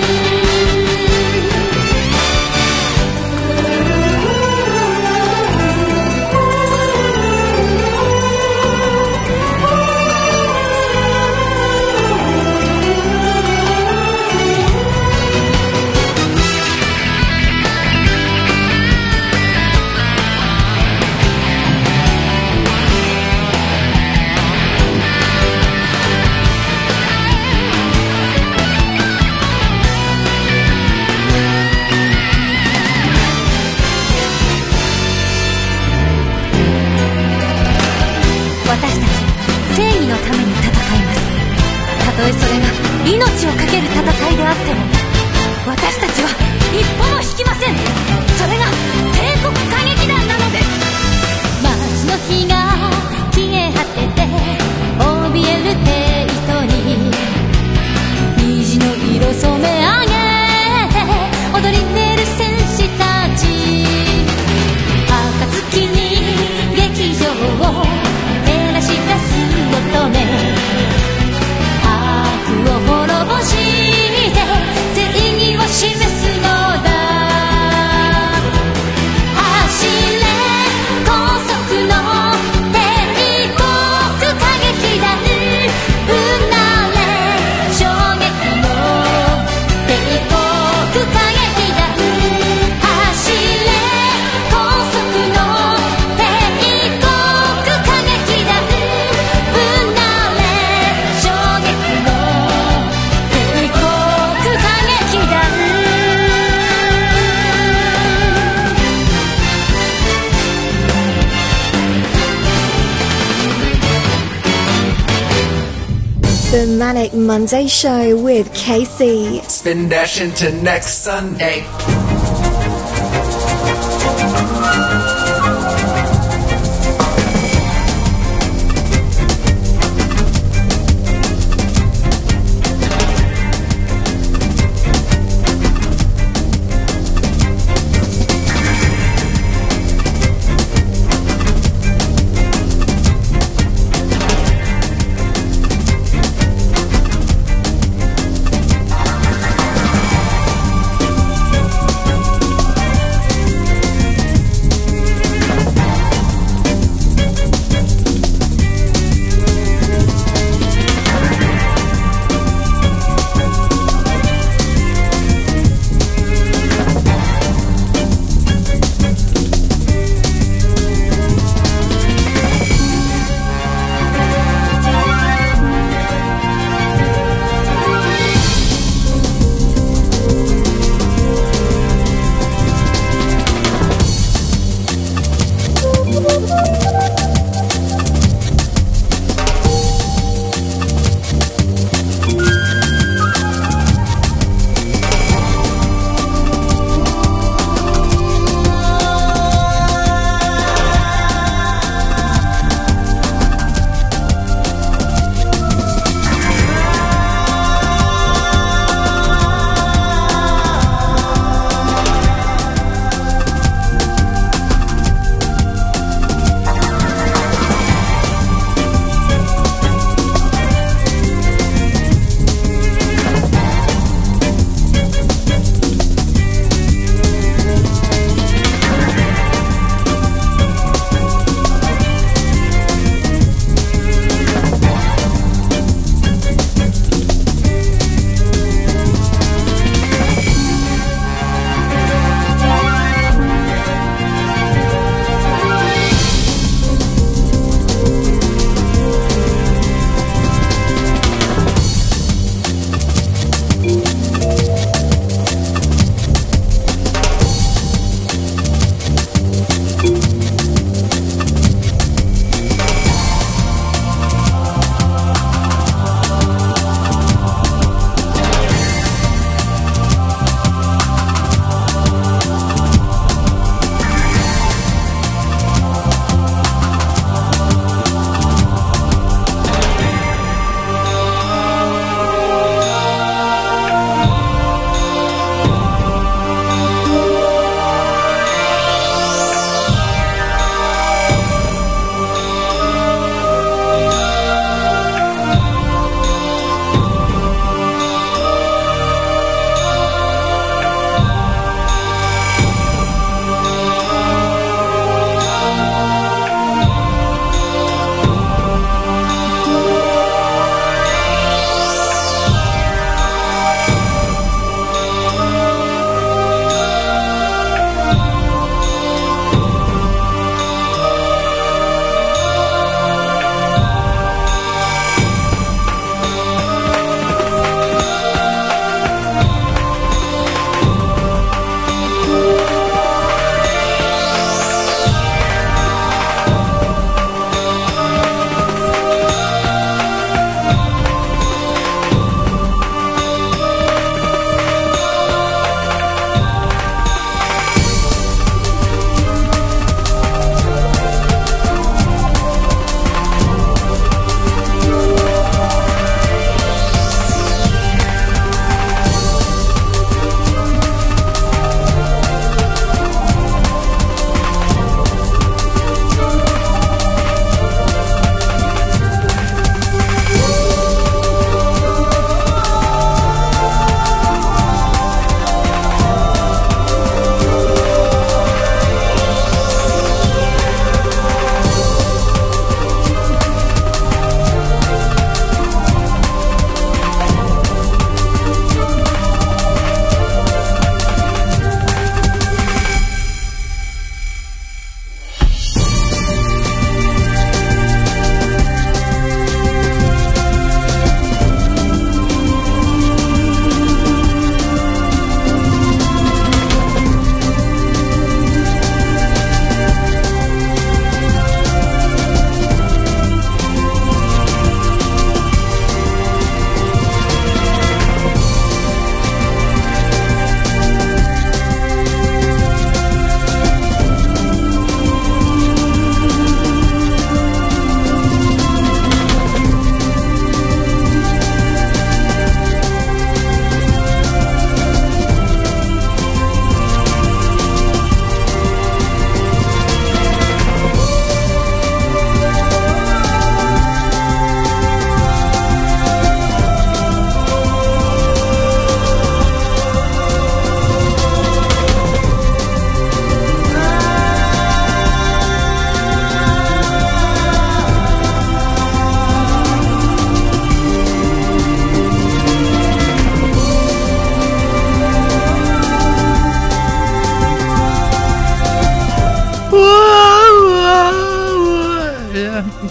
私たち正義のために戦います。たとえそれが命を懸ける戦いであっても、私たちは一歩も引きません。それが帝国歌劇団なのです。街の火が消え果てて怯える帝都に虹の色染め上げて踊り出る戦士たち。暁に劇場を照らし出す乙女、悪を滅ぼして正義を示すのだ。走れ高速の帝国歌劇団、うなれ衝撃の帝国歌劇団。走れ高速の帝国歌劇団、うなれ衝撃の帝国歌劇団。
The Manic Monday Show with Casey.
Spin dash into next Sunday.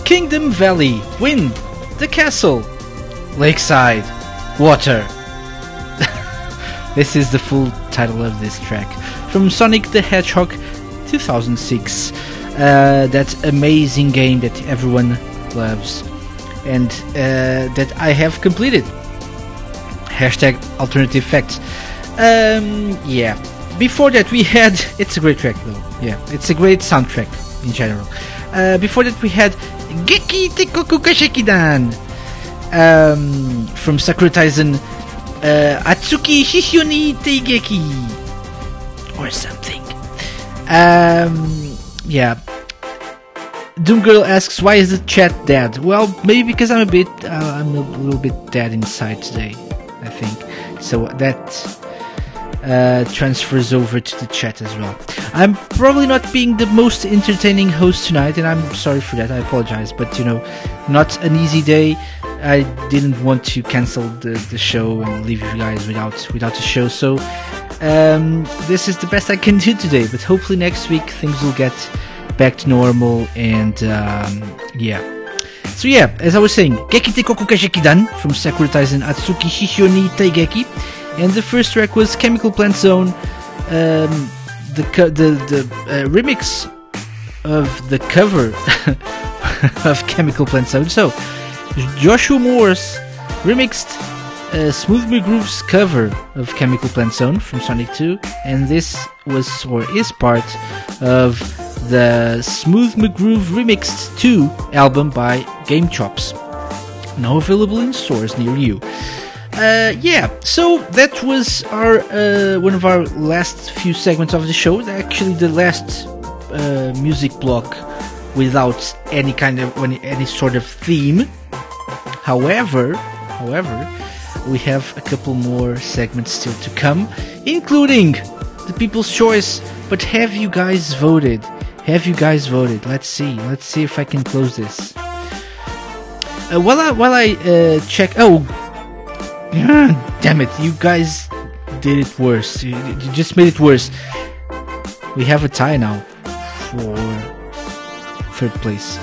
Kingdom Valley, Wind, The Castle, Lakeside, Water. This is the full title of this track from Sonic the Hedgehog two thousand six. Uh, that amazing game that everyone loves and uh, that I have completed. Hashtag alternative facts. Um, yeah. Before that we had... It's a great track though. Yeah, it's a great soundtrack in general. Uh, before that we had Geki Tekoku Kashikidan um, from Sakura Taisen uh, Atsuki Shishio Teigeki or something. Um, yeah. Doomgirl asks, why is the chat dead? Well, maybe because I'm a bit, uh, I'm a little bit dead inside today, I think. So that uh, transfers over to the chat as well. I'm probably not being the most entertaining host tonight, and I'm sorry for that. I apologize, but you know, not an easy day. I didn't want to cancel the, the show and leave you guys without without a show. So um, this is the best I can do today. But hopefully next week things will get back to normal, and um, yeah. So yeah, as I was saying, Geki Tekoku Kashikidan from Sakura Taisen Atsuki Shishio ni Taigeki, and the first track was Chemical Plant Zone, um, the co- the the uh, remix of the cover of Chemical Plant Zone. So Joshua Morse remixed uh, Smooth McGroove's cover of Chemical Plant Zone from Sonic two, and this was or is part of the Smooth McGroove Remixed two album by Game Chops, now available in stores near you. Uh, yeah, so that was our uh, one of our last few segments of the show. Actually, the last uh, music block without any kind of any, any sort of theme. However, however, we have a couple more segments still to come, including the People's Choice. But have you guys voted? Have you guys voted? Let's see. Let's see if I can close this. Uh, while I while I uh, check. Oh, damn it! You guys did it worse. You, you just made it worse. We have a tie now for third place.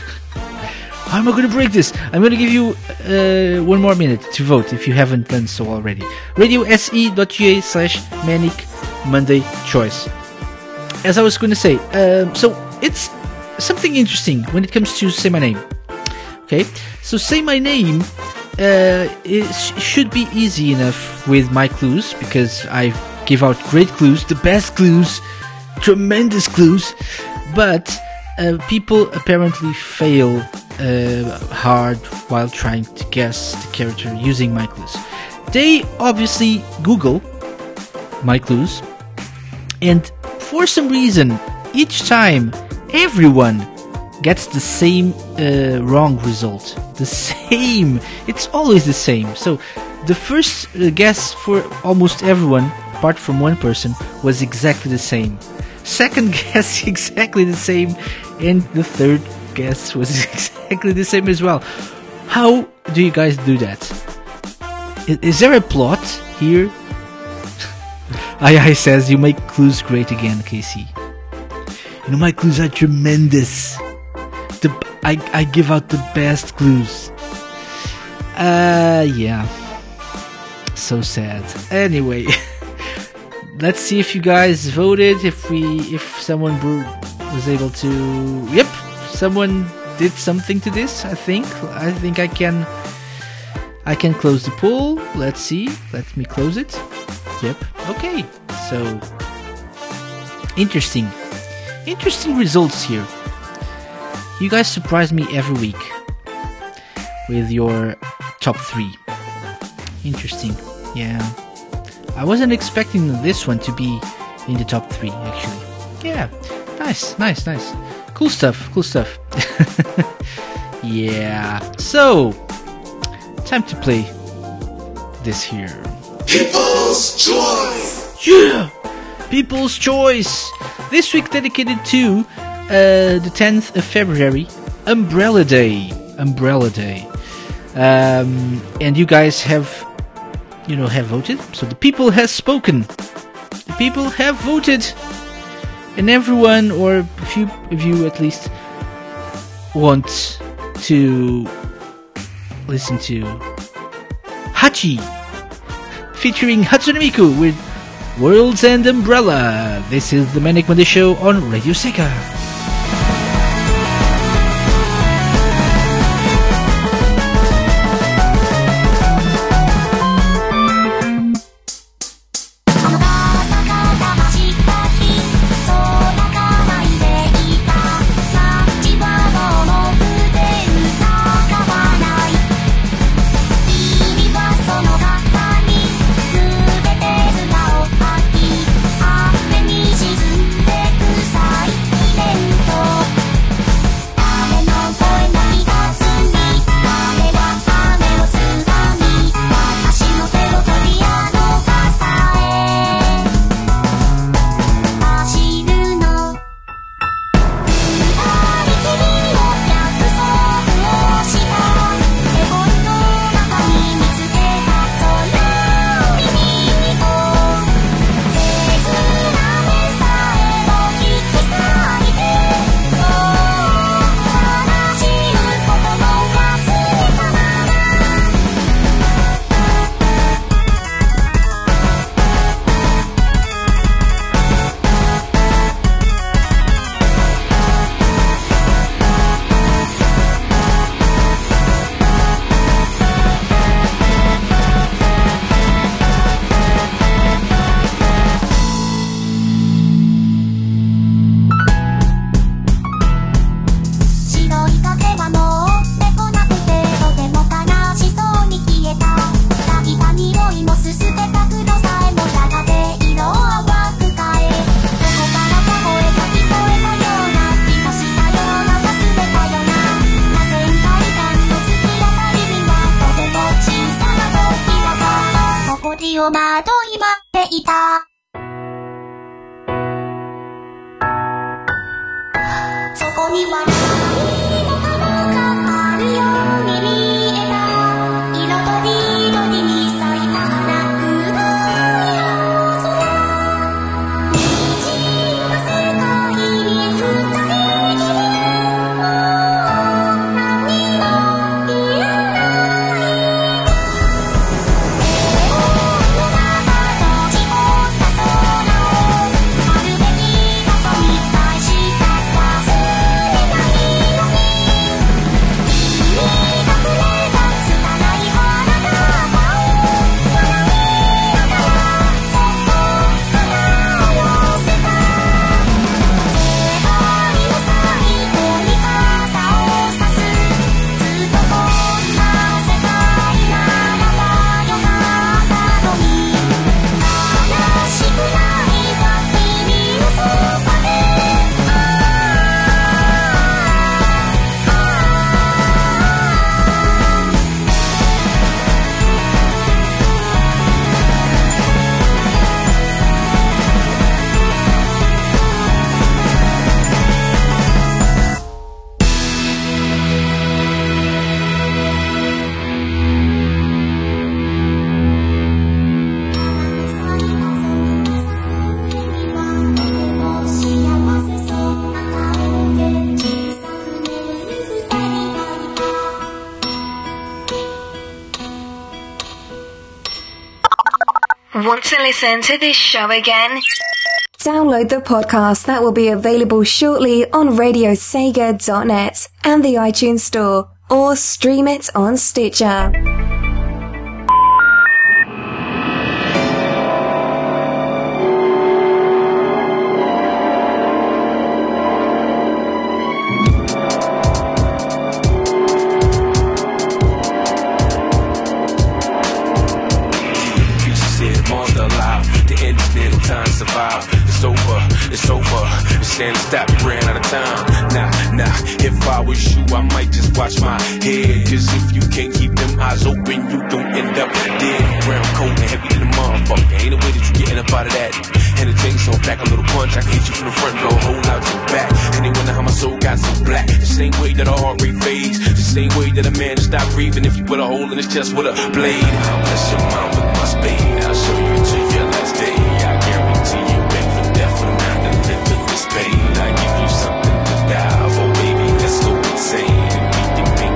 How am I going to break this? I'm going to give you uh, one more minute to vote if you haven't done so already. radiose.ga slash Manic Monday Choice. As I was going to say, um, so it's something interesting when it comes to Say My Name. Okay, so Say My Name uh, it sh- should be easy enough with my clues, because I give out great clues, the best clues, tremendous clues, but uh, people apparently fail uh, hard while trying to guess the character using my clues. They obviously Google my clues, and for some reason, each time, everyone gets the same uh, wrong result. The same. It's always the same. So, the first uh, guess for almost everyone, apart from one person, was exactly the same. Second guess, exactly the same. And the third guess was exactly the same as well. How do you guys do that? Is, is there a plot here? Ai Ai says, you make clues great again, K C. You know, my clues are tremendous. The, I, I give out the best clues. Uh, yeah. So sad. Anyway, let's see if you guys voted. If we, if someone was able to. Yep, someone did something to this. I think. I think I can. I can close the poll. Let's see. Let me close it. Yep. Okay. So interesting. Interesting results here. You guys surprise me every week with your top three. Interesting. Yeah. I wasn't expecting this one to be in the top three, actually. Yeah. Nice, nice, nice. Cool stuff, cool stuff. Yeah. So, time to play this here.
People's Choice!
Yeah! People's Choice! This week dedicated to uh, the tenth of February, Umbrella Day. Umbrella Day. Um, and you guys have, you know, have voted. So the people has spoken. The people have voted. And everyone, or a few of you at least, want to listen to Hachi featuring Hatsune Miku with Worlds and Umbrella. This is the Manic Monday Show on Radio Sega.
をまとい待っていた。そこには何もかもがあるように見えた。色とりどりに咲いた花黒い青空。虹の世界に二人きり。何もいらない。
Want to listen to this show again?
Download the podcast that will be available shortly on radio sega dot net and the iTunes Store, or stream it on Stitcher.
It's over, it's over, it's saying stop, you ran out of time. Nah, nah, if I was you, I might just watch my head. Cause if you can't keep them eyes open, you gon' end up dead. Brown coat and heavy than a motherfucker. Ain't no way that you getting up out of that. And the chainsaw back, a little punch, I can hit you from the front door, hold out your back. And they wonder how my soul got so black. The same way that a heart rate fades, the same way that a man stop breathing if you put a hole in his chest with a blade. I'll bless your mind with my spade, I'll show you to your last day. I guarantee you beg for death and not to live with this pain. I give you something to die for, baby, let's go insane. And we can make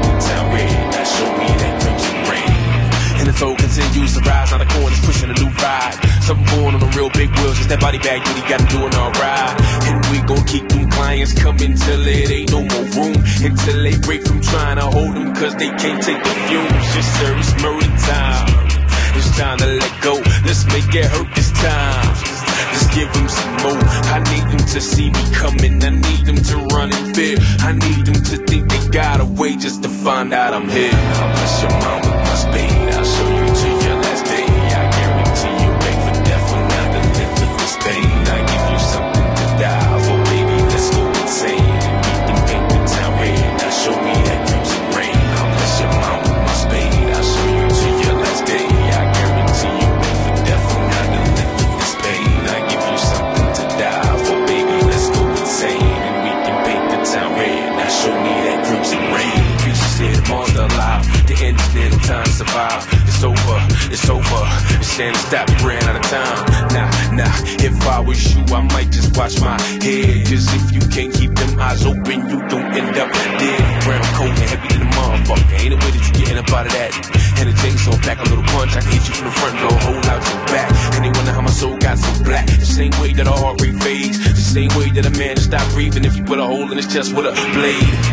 something born on the real big wheels. Just that body bag, dude, he got him doing alright. And we gon' keep them clients coming till it ain't no more room. Until they break from trying to hold them, cause they can't take the fumes. Just sir, it's murder time. It's time to let go. Let's make it hurt this time. Let's give them some more. I need them to see me coming. I need them to run in fear. I need them to think they got a way just to find out I'm here. I'll bless your mom with my spade. I'll show you to your last day. I guarantee you wait for death when I deliver this pain. I give you something to die for, baby. Let's go insane. And we can paint the town red. Now show me that crimson rain. I'll bless your mom with my spade. I'll show you to your last day. I guarantee you wait for death when I deliver this pain. I give you something to die for, baby. Let's go insane. And we can paint the town red. Now show me that crimson rain. You said monster alive. The engineer, no time to survive. It's over, it's over. It's saying to stop, you ran out of time. Nah, nah, if I was you, I might just watch my head. Cause if you can't keep them eyes open, you don't end up dead. Brown coat and heavy than a motherfucker. Ain't a way that you getting up out of that. And the chainsaw back, a little punch. I can hit you from the front door, hold out your back. And they wonder how my soul got so black. The same way that a heart rate fades. The same way that a man just stop breathing if you put a hole in his chest with a blade.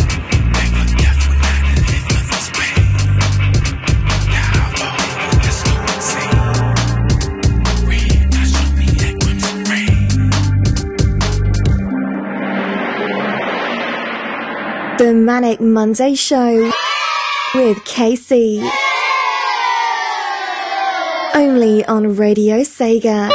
The Manic Monday Show with K C. Only on Radio Sega.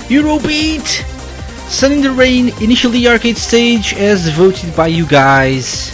Eurobeat, Sun in the Rain, initially arcade stage as voted by you guys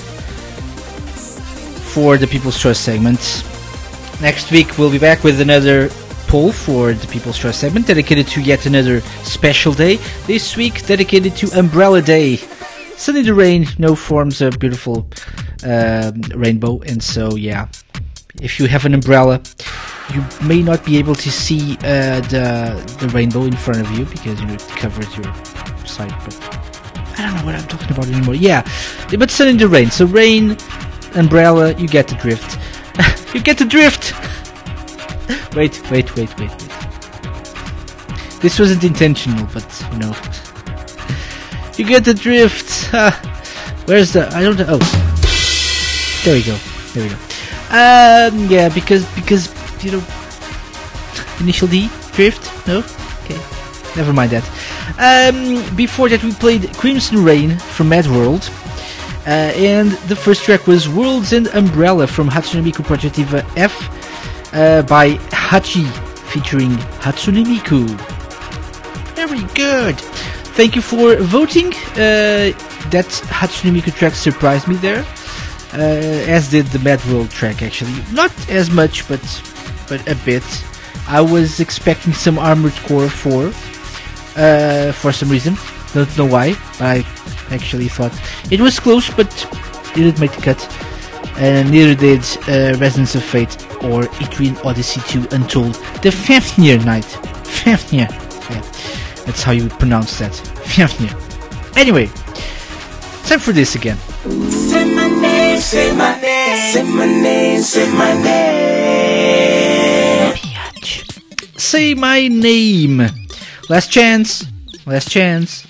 for the People's Choice segment. Next week we'll be back with another poll for the People's Choice segment dedicated to yet another special day. This week dedicated to Umbrella Day. Sun in the Rain, no forms a beautiful uh, rainbow, and so yeah, if you have an umbrella, you may not be able to see uh, the the rainbow in front of you because you know, it covers your sight. But I don't know what I'm talking about anymore. Yeah, but Sun in the Rain. So rain, umbrella, you get the drift. You get the drift. wait, wait, wait, wait, wait. This wasn't intentional, but you know. You get the drift. Uh, where's the? I don't know. Oh, there we go. There we go. Um, yeah, because because you know, initial D drift. No, okay, never mind that. Um, before that, we played Crimson Rain from Mad World, uh, and the first track was Worlds and Umbrella from Hatsune Miku Project Diva F uh, by Hachi featuring Hatsune Miku. Very good. Thank you for voting. Uh, that Hatsune Miku track surprised me there, uh, as did the Mad World track actually. Not as much, but but a bit. I was expecting some Armored Core four uh, for some reason. Don't know why, but I actually thought it was close, but it didn't make the cut. And neither did uh, Resonance of Fate or Etrian Odyssey two Untold. The Fafnir Night. Fafnir. Yeah. That's how you pronounce that. Anyway, time for this again.
Say my name, say my name, say my name, say my name.
Say my name. Last chance. Last chance.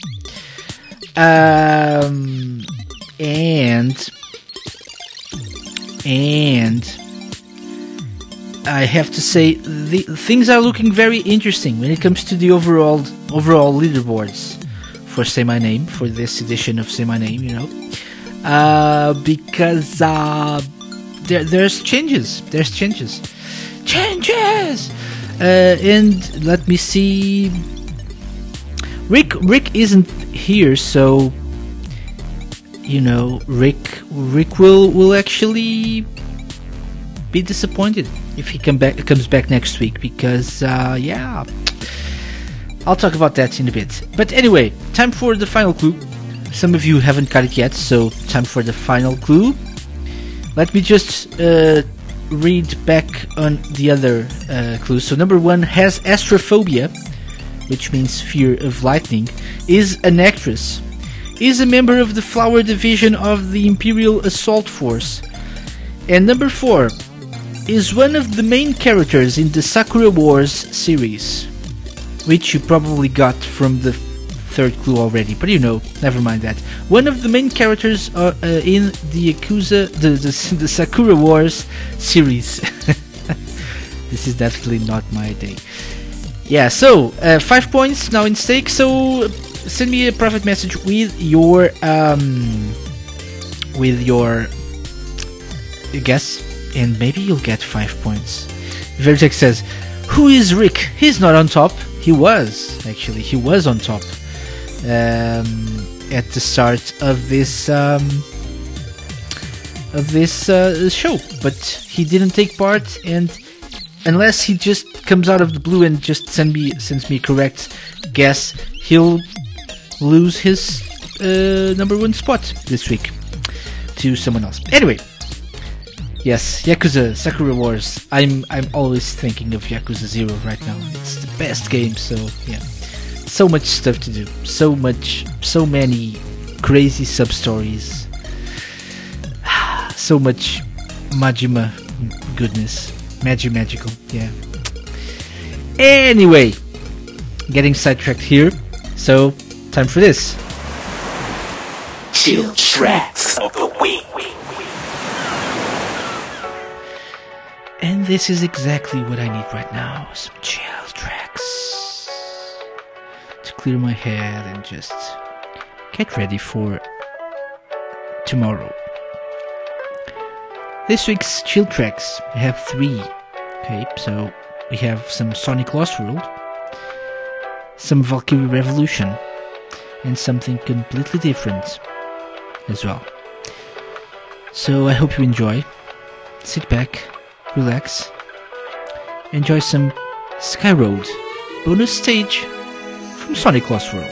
Um, and and I have to say the things are looking very interesting when it comes to the overall overall leaderboards for Say My Name, for this edition of Say My Name, you know, uh, because uh, there there's changes, there's changes, changes, uh, and let me see. Rick Rick isn't here, so you know Rick Rick will will actually be disappointed if he come back comes back next week, because uh, yeah, I'll talk about that in a bit. But anyway, time for the final clue. Some of you haven't got it yet, so time for the final clue. Let me just uh, read back on the other uh, clues. So number one has astrophobia, which means fear of lightning, is an actress, is a member of the Flower Division of the Imperial Assault Force, and number four is one of the main characters in the Sakura Wars series, which you probably got from the third clue already, but you know, never mind that. One of the main characters are, uh, in the Yakuza, the, the, the Sakura Wars series. This is definitely not my day. Yeah, so, uh, five points now in stake, so send me a private message with your, um, with your guess, and maybe you'll get five points. Vertex says, who is Rick? He's not on top. He was, actually, he was on top um, at the start of this um, of this uh, show, but he didn't take part, and unless he just comes out of the blue and just send me sends me a correct guess, he'll lose his uh, number one spot this week to someone else. Anyway, yes, Yakuza Sakura Wars. I'm I'm always thinking of Yakuza Zero right now. It's the best game, so yeah. So much stuff to do. So much, so many crazy sub-stories. So much Majima goodness. Magi magical, yeah. Anyway, getting sidetracked here. So, time for this.
Chill tracks of the week.
And this is exactly what I need right now. Some chill tracks to clear my head and just get ready for tomorrow. This week's chill tracks, we have three. Okay, so we have some Sonic Lost World, some Valkyrie Revolution, and something completely different as well. So I hope you enjoy. Sit back, relax, enjoy some Sky Road bonus stage from Sonic Lost World.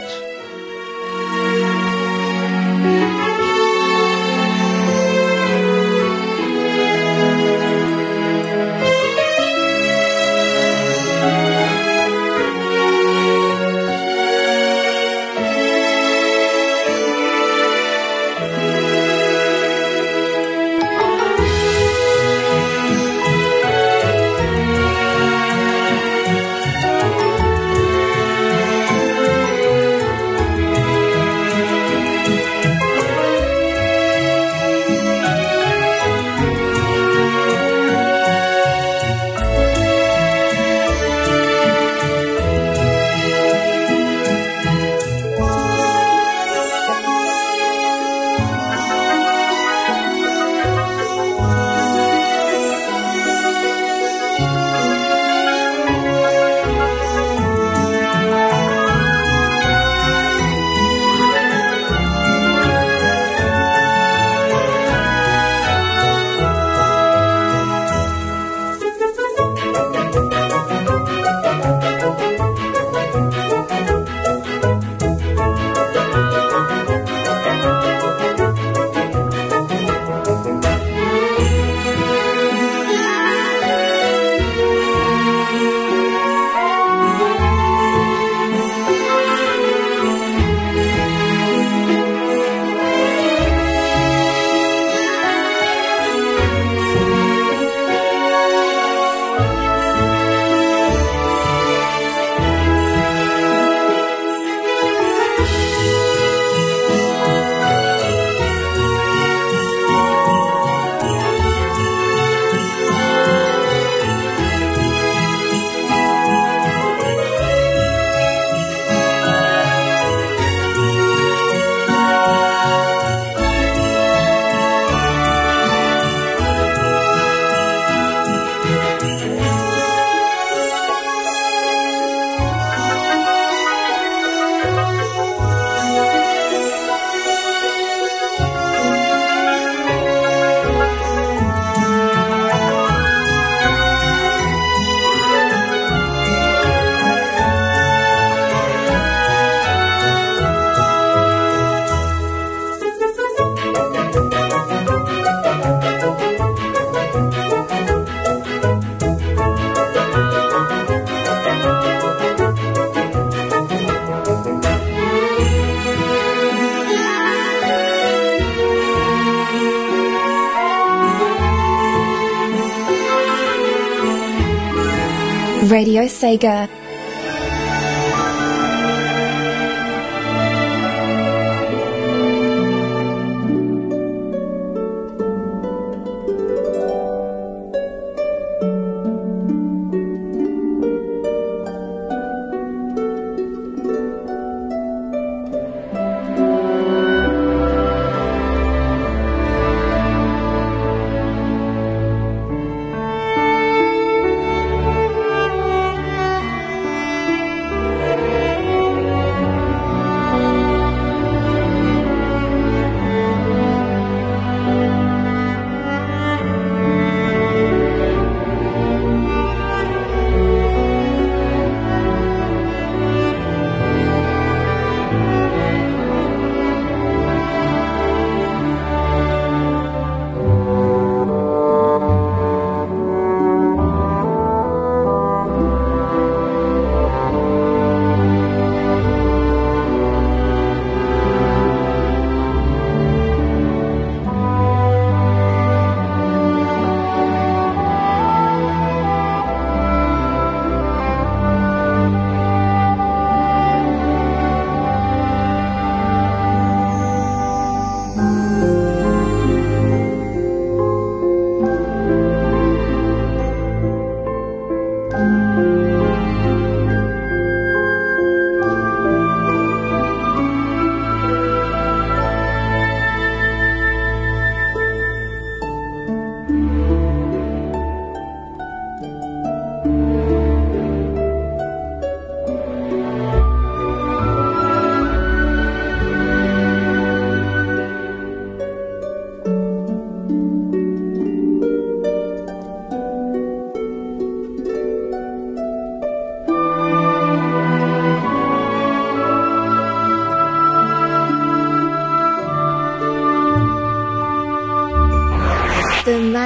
Radio Sega.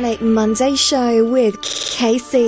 Manic Monday Show with Casey.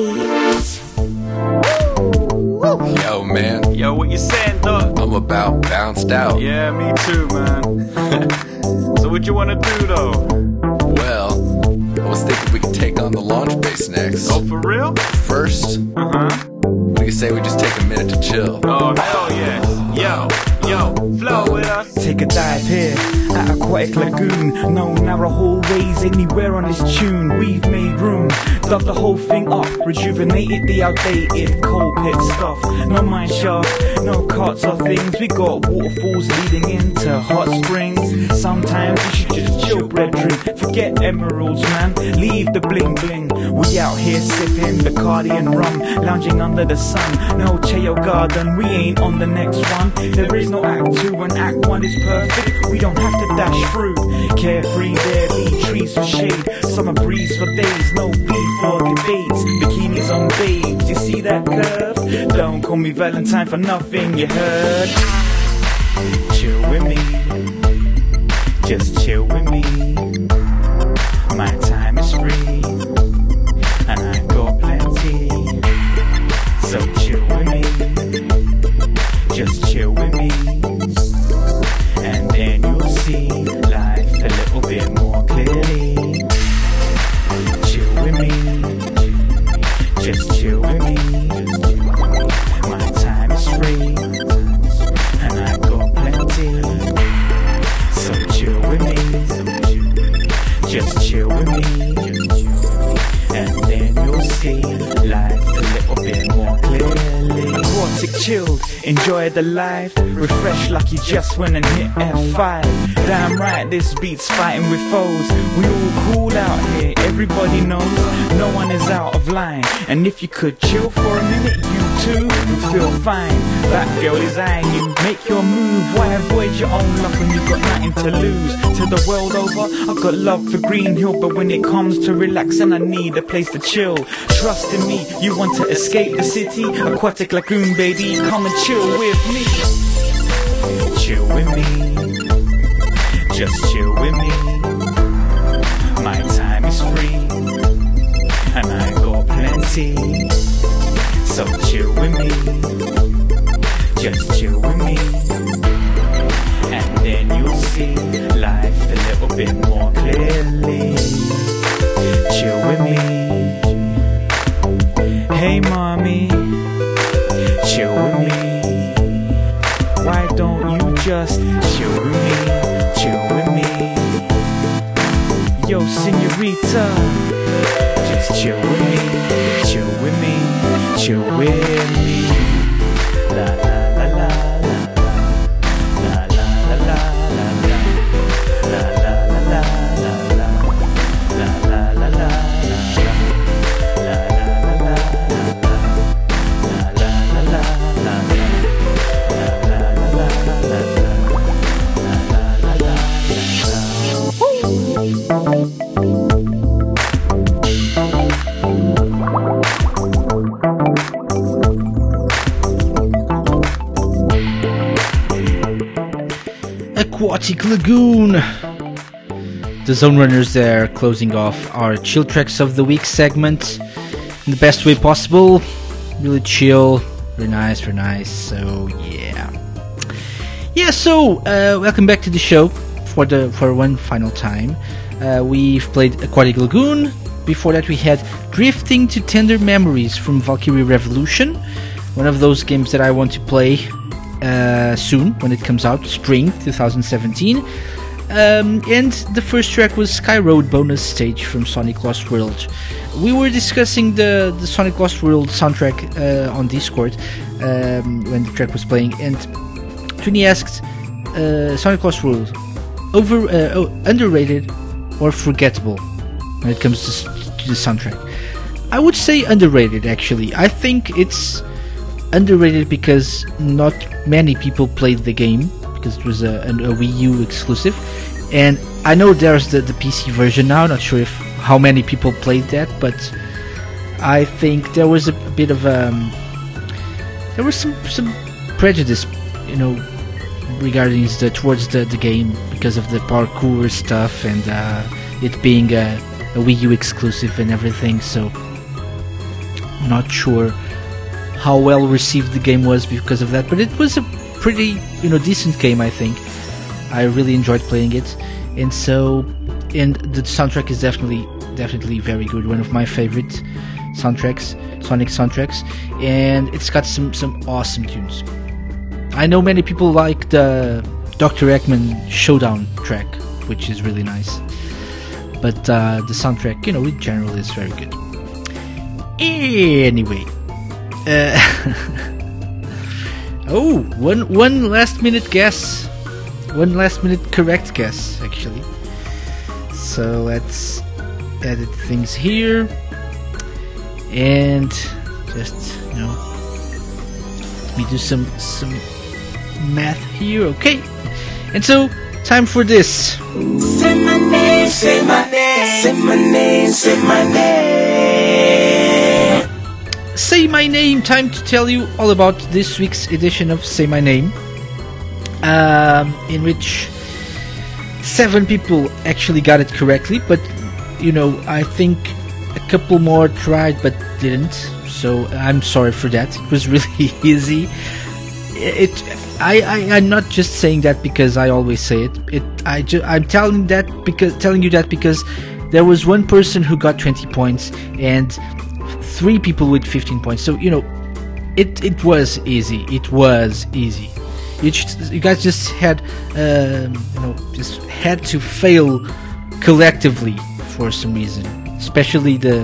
Yo, man.
Yo, what you saying, dog?
I'm about bounced out.
Yeah, me too, man. So what you want to do, though?
Well, I was thinking we could take on the launch base next.
Oh, for real?
First,
uh-huh.
we could say we just take a minute to chill.
Oh, hell yeah. Yo, yo, flow with us.
Take a dive here at Aquatic Lagoon. No narrow hallways anywhere on this tune. We've made room, dug the whole thing up, rejuvenated the outdated coal pit stuff. No mine shaft, no carts or things. We got waterfalls leading into hot springs. Sometimes you should just chill, brethren. Forget emeralds, man. Leave the bling bling. We out here sipping Bacardi and rum, lounging under the sun. No Cheo Garden, we ain't on the next one. There is no act two and act one is perfect. We don't have to dash through. Carefree, there be trees for shade, summer breeze for days, no beef for debates. Bikinis on babes, you see that curve? Don't call me Valentine for nothing, you heard? Chill with me, just chill with me. My time is free, and I got plenty. So chill with me, just chill with me. And then you'll see life a little bit more clearly. Chill with me, just chill with me. My time is free, and I got plenty. So chill with me, just chill with me. And then you'll see life a little bit more clearly. Aquatic chilled, enjoy the life. Refresh like you just went and hit F five. Damn right, this beat's fighting with foes. We all cool out here, everybody knows no one is out of line. And if you could chill for a minute, you too would feel fine. That girl is eyeing you, make your move. Why avoid your own luck when you've got nothing to lose? To the world over, I've got love for Green Hill, but when it comes to relaxing, I need a place to chill. Trust in me, you want to escape the city? Aquatic Lagoon, baby, come and chill with me. Chill with me, just chill with me. My time is free, and I got plenty. So chill with me, just chill with me. And then you'll see life a little bit more clearly. Chill with me. Hey mommy, chill with me. Why don't you just chill with me, chill with me. Yo señorita, just chill with me, chill with me, chill with me. La la la la la la la la la la la la la la la la la la.
Aquatic Lagoon. The Zone Runners there, closing off our Chill Tracks of the Week segment in the best way possible. Really chill, very nice, very nice. So yeah, yeah. So uh, welcome back to the show for the for one final time. Uh, we've played Aquatic Lagoon. Before that, we had Drifting to Tender Memories from Valkyrie Revolution, one of those games that I want to play uh, soon when it comes out, spring twenty seventeen. Um, and the first track was Sky Road Bonus Stage from Sonic Lost World. We were discussing the, the Sonic Lost World soundtrack uh, on Discord um, when the track was playing, and Tony asked, uh, Sonic Lost World, over uh, oh, underrated or forgettable when it comes to, to the soundtrack? I would say underrated, actually. I think it's underrated because not many people played the game, because it was a, a, a Wii U exclusive, and I know there's the, the P C version now. Not sure if how many people played that, but I think there was a, a bit of um, there was some some prejudice, you know, regarding the towards the, the game because of the parkour stuff and uh, it being a a Wii U exclusive and everything, so not sure how well received the game was because of that, but it was a pretty, you know, decent game, I think. I really enjoyed playing it, and so, and the soundtrack is definitely, definitely very good. One of my favorite soundtracks, Sonic soundtracks, and it's got some some awesome tunes. I know many people like the Doctor Eggman Showdown track, which is really nice, but uh, the soundtrack, you know, in general is very good. Anyway, uh, oh, one one last minute guess, one last minute correct guess, actually. So let's edit things here and just, you know, let me do some some math here. Okay, and so time for this.
Say my name, say my name, say my name, say my name.
Say My Name. Time to tell you all about this week's edition of Say My Name, um, in which seven people actually got it correctly, but you know, I think a couple more tried but didn't, so I'm sorry for that. It was really easy. It, I, I, I'm not just saying that because I always say it. It, I, ju- I'm telling that because telling you that because there was one person who got twenty points and three people with fifteen points. So you know, it, it was easy. It was easy. You, just, you guys just had, um, you know, just had to fail collectively for some reason. Especially the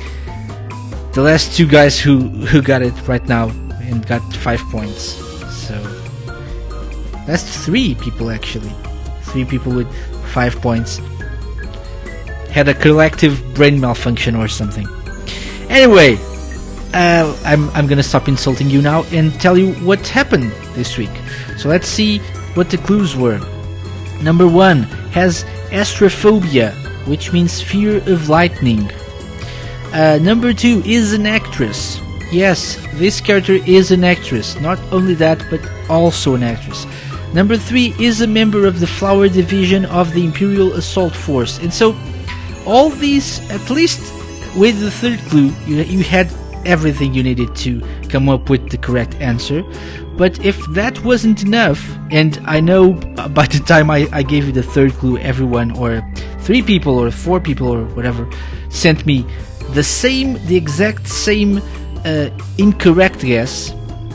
the last two guys who who got it right now and got five points. So that's three people actually. Three people with five points had a collective brain malfunction or something. Anyway, uh, I'm I'm gonna stop insulting you now and tell you what happened this week. So let's see what the clues were. Number one has astrophobia, which means fear of lightning. Uh, number two is an actress. Yes, this character is an actress. Not only that, but also an actress. Number three is a member of the Flower Division of the Imperial Assault Force. And so, all these, at least with the third clue, you, you had everything you needed to come up with the correct answer. But if that wasn't enough, and I know by the time I, I gave you the third clue, everyone, or three people, or four people, or whatever, sent me the same, the exact same uh, incorrect guess,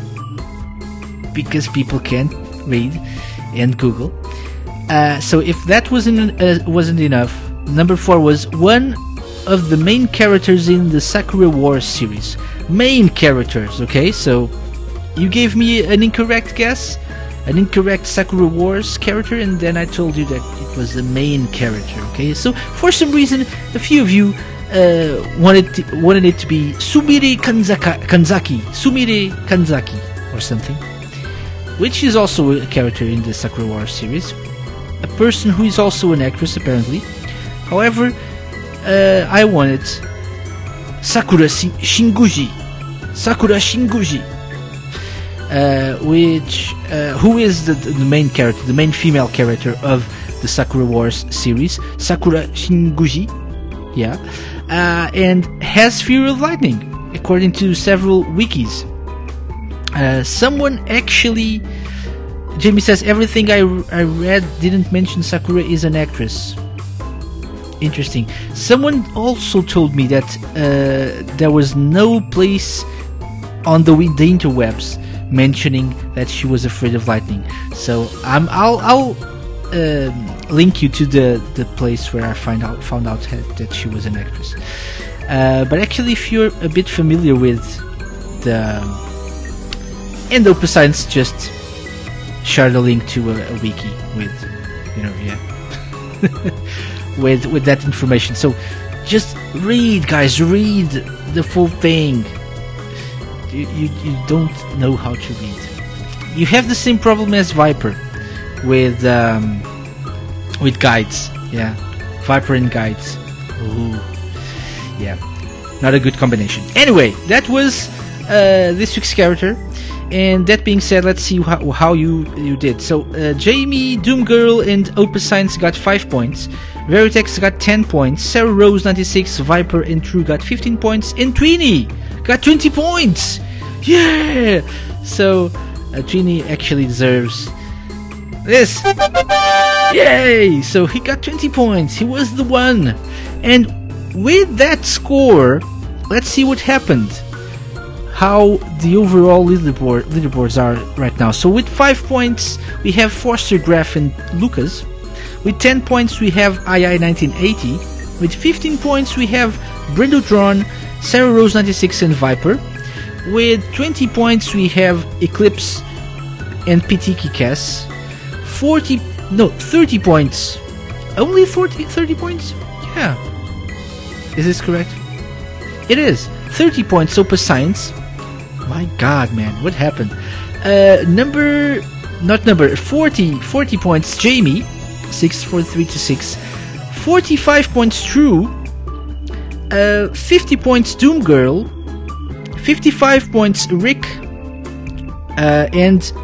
because people can't read and Google. Uh, so if that wasn't uh, wasn't enough, number four was one of the main characters in the Sakura Wars series. Main characters, okay? So you gave me an incorrect guess, an incorrect Sakura Wars character, and then I told you that it was the main character, okay? So for some reason, a few of you uh, wanted to, wanted it to be Sumire Kanzaka, Kanzaki, Sumire Kanzaki, or something, which is also a character in the Sakura Wars series, a person who is also an actress apparently. However, uh, I wanted Sakura Shinguji, Sakura Shinguji. Uh, which uh, who is the, the main character, the main female character of the Sakura Wars series, Sakura Shinguji, yeah, uh, and has fear of lightning, according to several wikis. Uh, someone actually, Jamie says, everything I, I read didn't mention Sakura is an actress. Interesting. Someone also told me that uh, there was no place on the, the interwebs mentioning that she was afraid of lightning. So um, I'll I'll um, link you to the, the place where I find out found out that she was an actress. Uh, but actually, if you're a bit familiar with the Endopa Science, just share the link to a, a wiki with, you know, yeah, with with that information. So just read, guys, read the full thing. You, you, you don't know how to read. You have the same problem as Viper with um, with guides. Yeah, Viper and guides. Ooh, yeah, not a good combination. Anyway, that was uh, this week's character. And that being said, let's see how, how you you did. So uh, Jamie, Doomgirl, and Opus Science got five points. Veritex got ten points. Sarah Rose ninety-six, Viper and True got fifteen points, and Tweenie got twenty points. Yeah. So uh, Tweenie actually deserves this. Yay! So he got twenty points. He was the one. And with that score, let's see what happened. How the overall leaderboard leaderboards are right now. So with five points we have Forster, Graf and Lucas. With ten points we have I I nineteen eighty. With fifteen points we have Brindotron, Sarah Rose ninety-six and Viper. With twenty points we have Eclipse and P T Kikas. forty no thirty points. Only forty thirty points? Yeah. Is this correct? It is. thirty points Opus Science. My god, man, what happened? Uh, number, not number, forty, forty points, Jamie, six four three two six. forty-five points, True. Uh, fifty points, Doom Girl. fifty-five points, Rick. Uh, and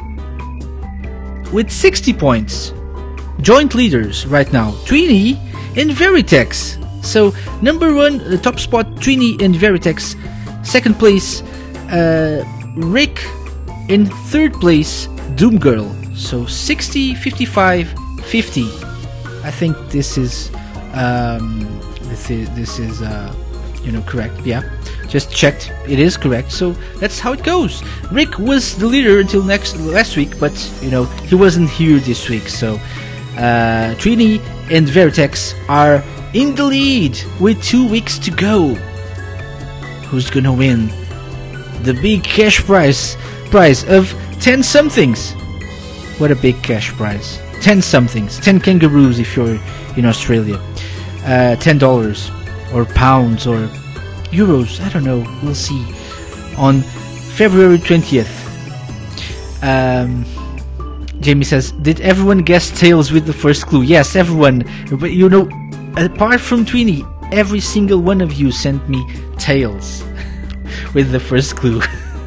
with sixty points, joint leaders right now, Tweenie and Veritex. So, number one, the top spot, Tweenie and Veritex. Second place, uh, Rick. In third place, Doom Girl. So sixty, fifty-five, fifty. I think this is, um, this is, this is, uh, you know, correct. Yeah, just checked. It is correct. So that's how it goes. Rick was the leader until next last week, but you know he wasn't here this week. So uh, Tweenie and Veritex are in the lead with two weeks to go. Who's gonna win the big cash prize prize of ten somethings? What a big cash prize! Ten somethings, ten kangaroos if you're in Australia. Uh, ten dollars or pounds or euros. I don't know. We'll see on February twentieth. Um, Jamie says, "Did everyone guess Tails with the first clue?" Yes, everyone. But you know, apart from Tweenie, every single one of you sent me Tails with the first clue.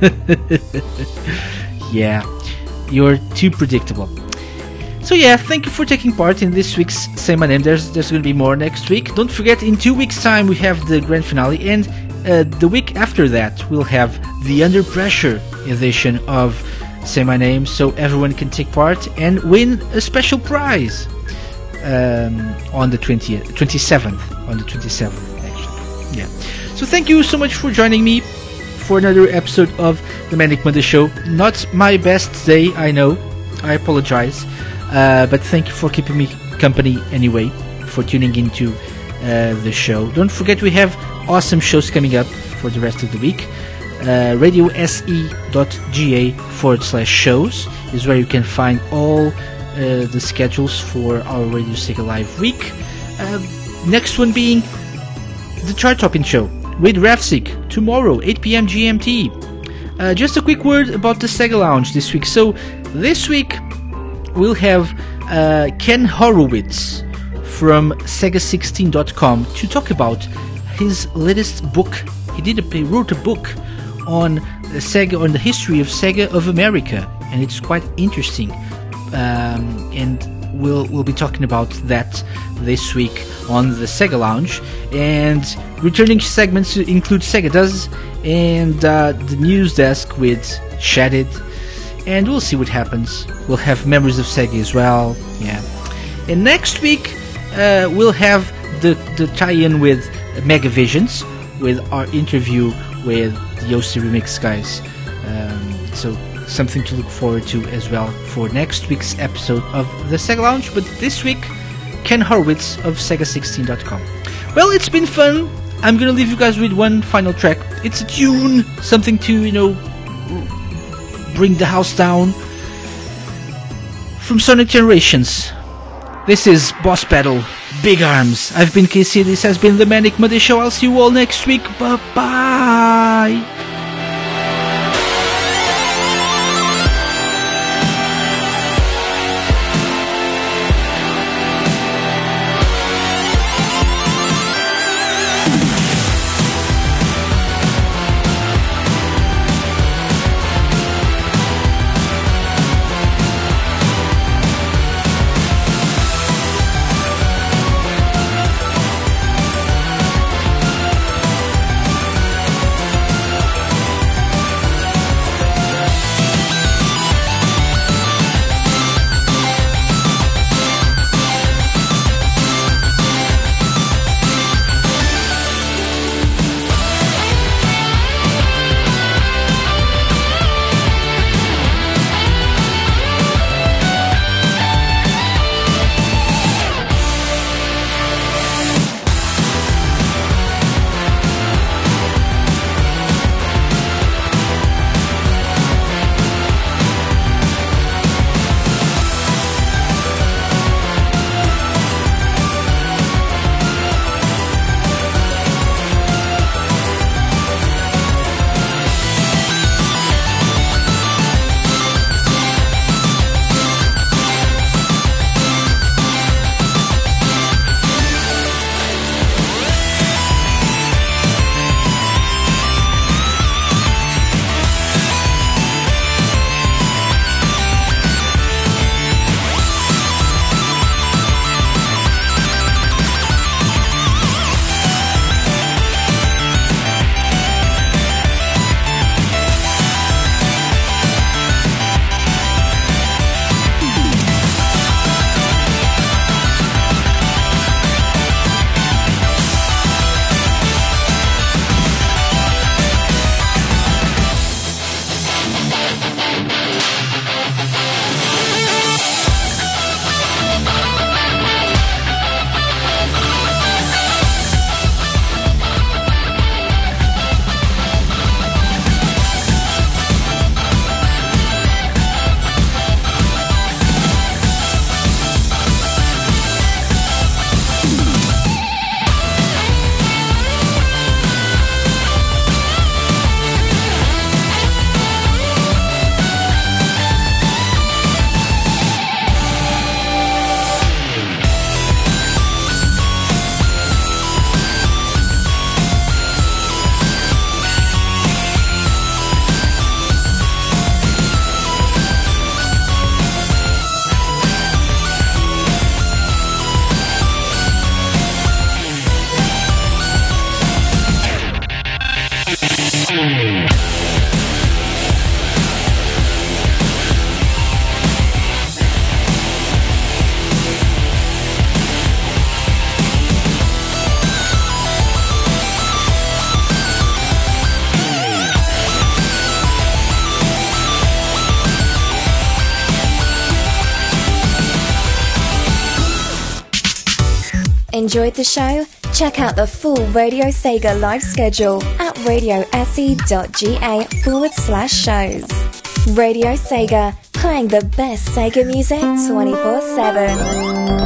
Yeah, you're too predictable. So yeah, thank you for taking part in this week's Say My Name. There's there's going to be more next week. Don't forget, in two weeks' time we have the grand finale, and uh, the week after that we'll have the Under Pressure edition of Say My Name, so everyone can take part and win a special prize um, on the twentieth, twenty-seventh, on the twenty-seventh actually. Yeah. So thank you so much for joining me for another episode of the Manic Monday Show. Not my best day, I know. I apologize. Uh, but thank you for keeping me company anyway, for tuning into uh, the show. Don't forget we have awesome shows coming up for the rest of the week. Uh, radiose.ga forward slash shows is where you can find all uh, the schedules for our Radio Sega Live week. Uh, next one being the Chart Topping Show with Rafsik tomorrow, eight p.m. G M T. Uh, just a quick word about the Sega Lounge this week. So this week we'll have uh, Ken Horowitz from Sega sixteen dot com to talk about his latest book. He did a, he wrote a book on Sega, on the history of Sega of America, and it's quite interesting. Um, and we'll we'll be talking about that this week on the Sega Lounge. And returning segments include Sega Does and uh, the news desk with Shadid. And we'll see what happens. We'll have Memories of Sega as well. Yeah. And next week uh, we'll have the the tie-in with Megavisions, with our interview with the O C Remix guys. Um, so something to look forward to as well for next week's episode of the Sega Lounge. But this week, Ken Horowitz of Sega sixteen dot com. Well, it's been fun. I'm gonna leave you guys with one final track. It's a tune, something to, you know, bring the house down. From Sonic Generations, this is Boss Battle, Big Arms. I've been K C, this has been the Manic Monday Show. I'll see you all next week. Bye bye.
Enjoyed the show? Check out the full Radio Sega live schedule at radiose.ga forward slash shows. Radio Sega, playing the best Sega music twenty-four seven.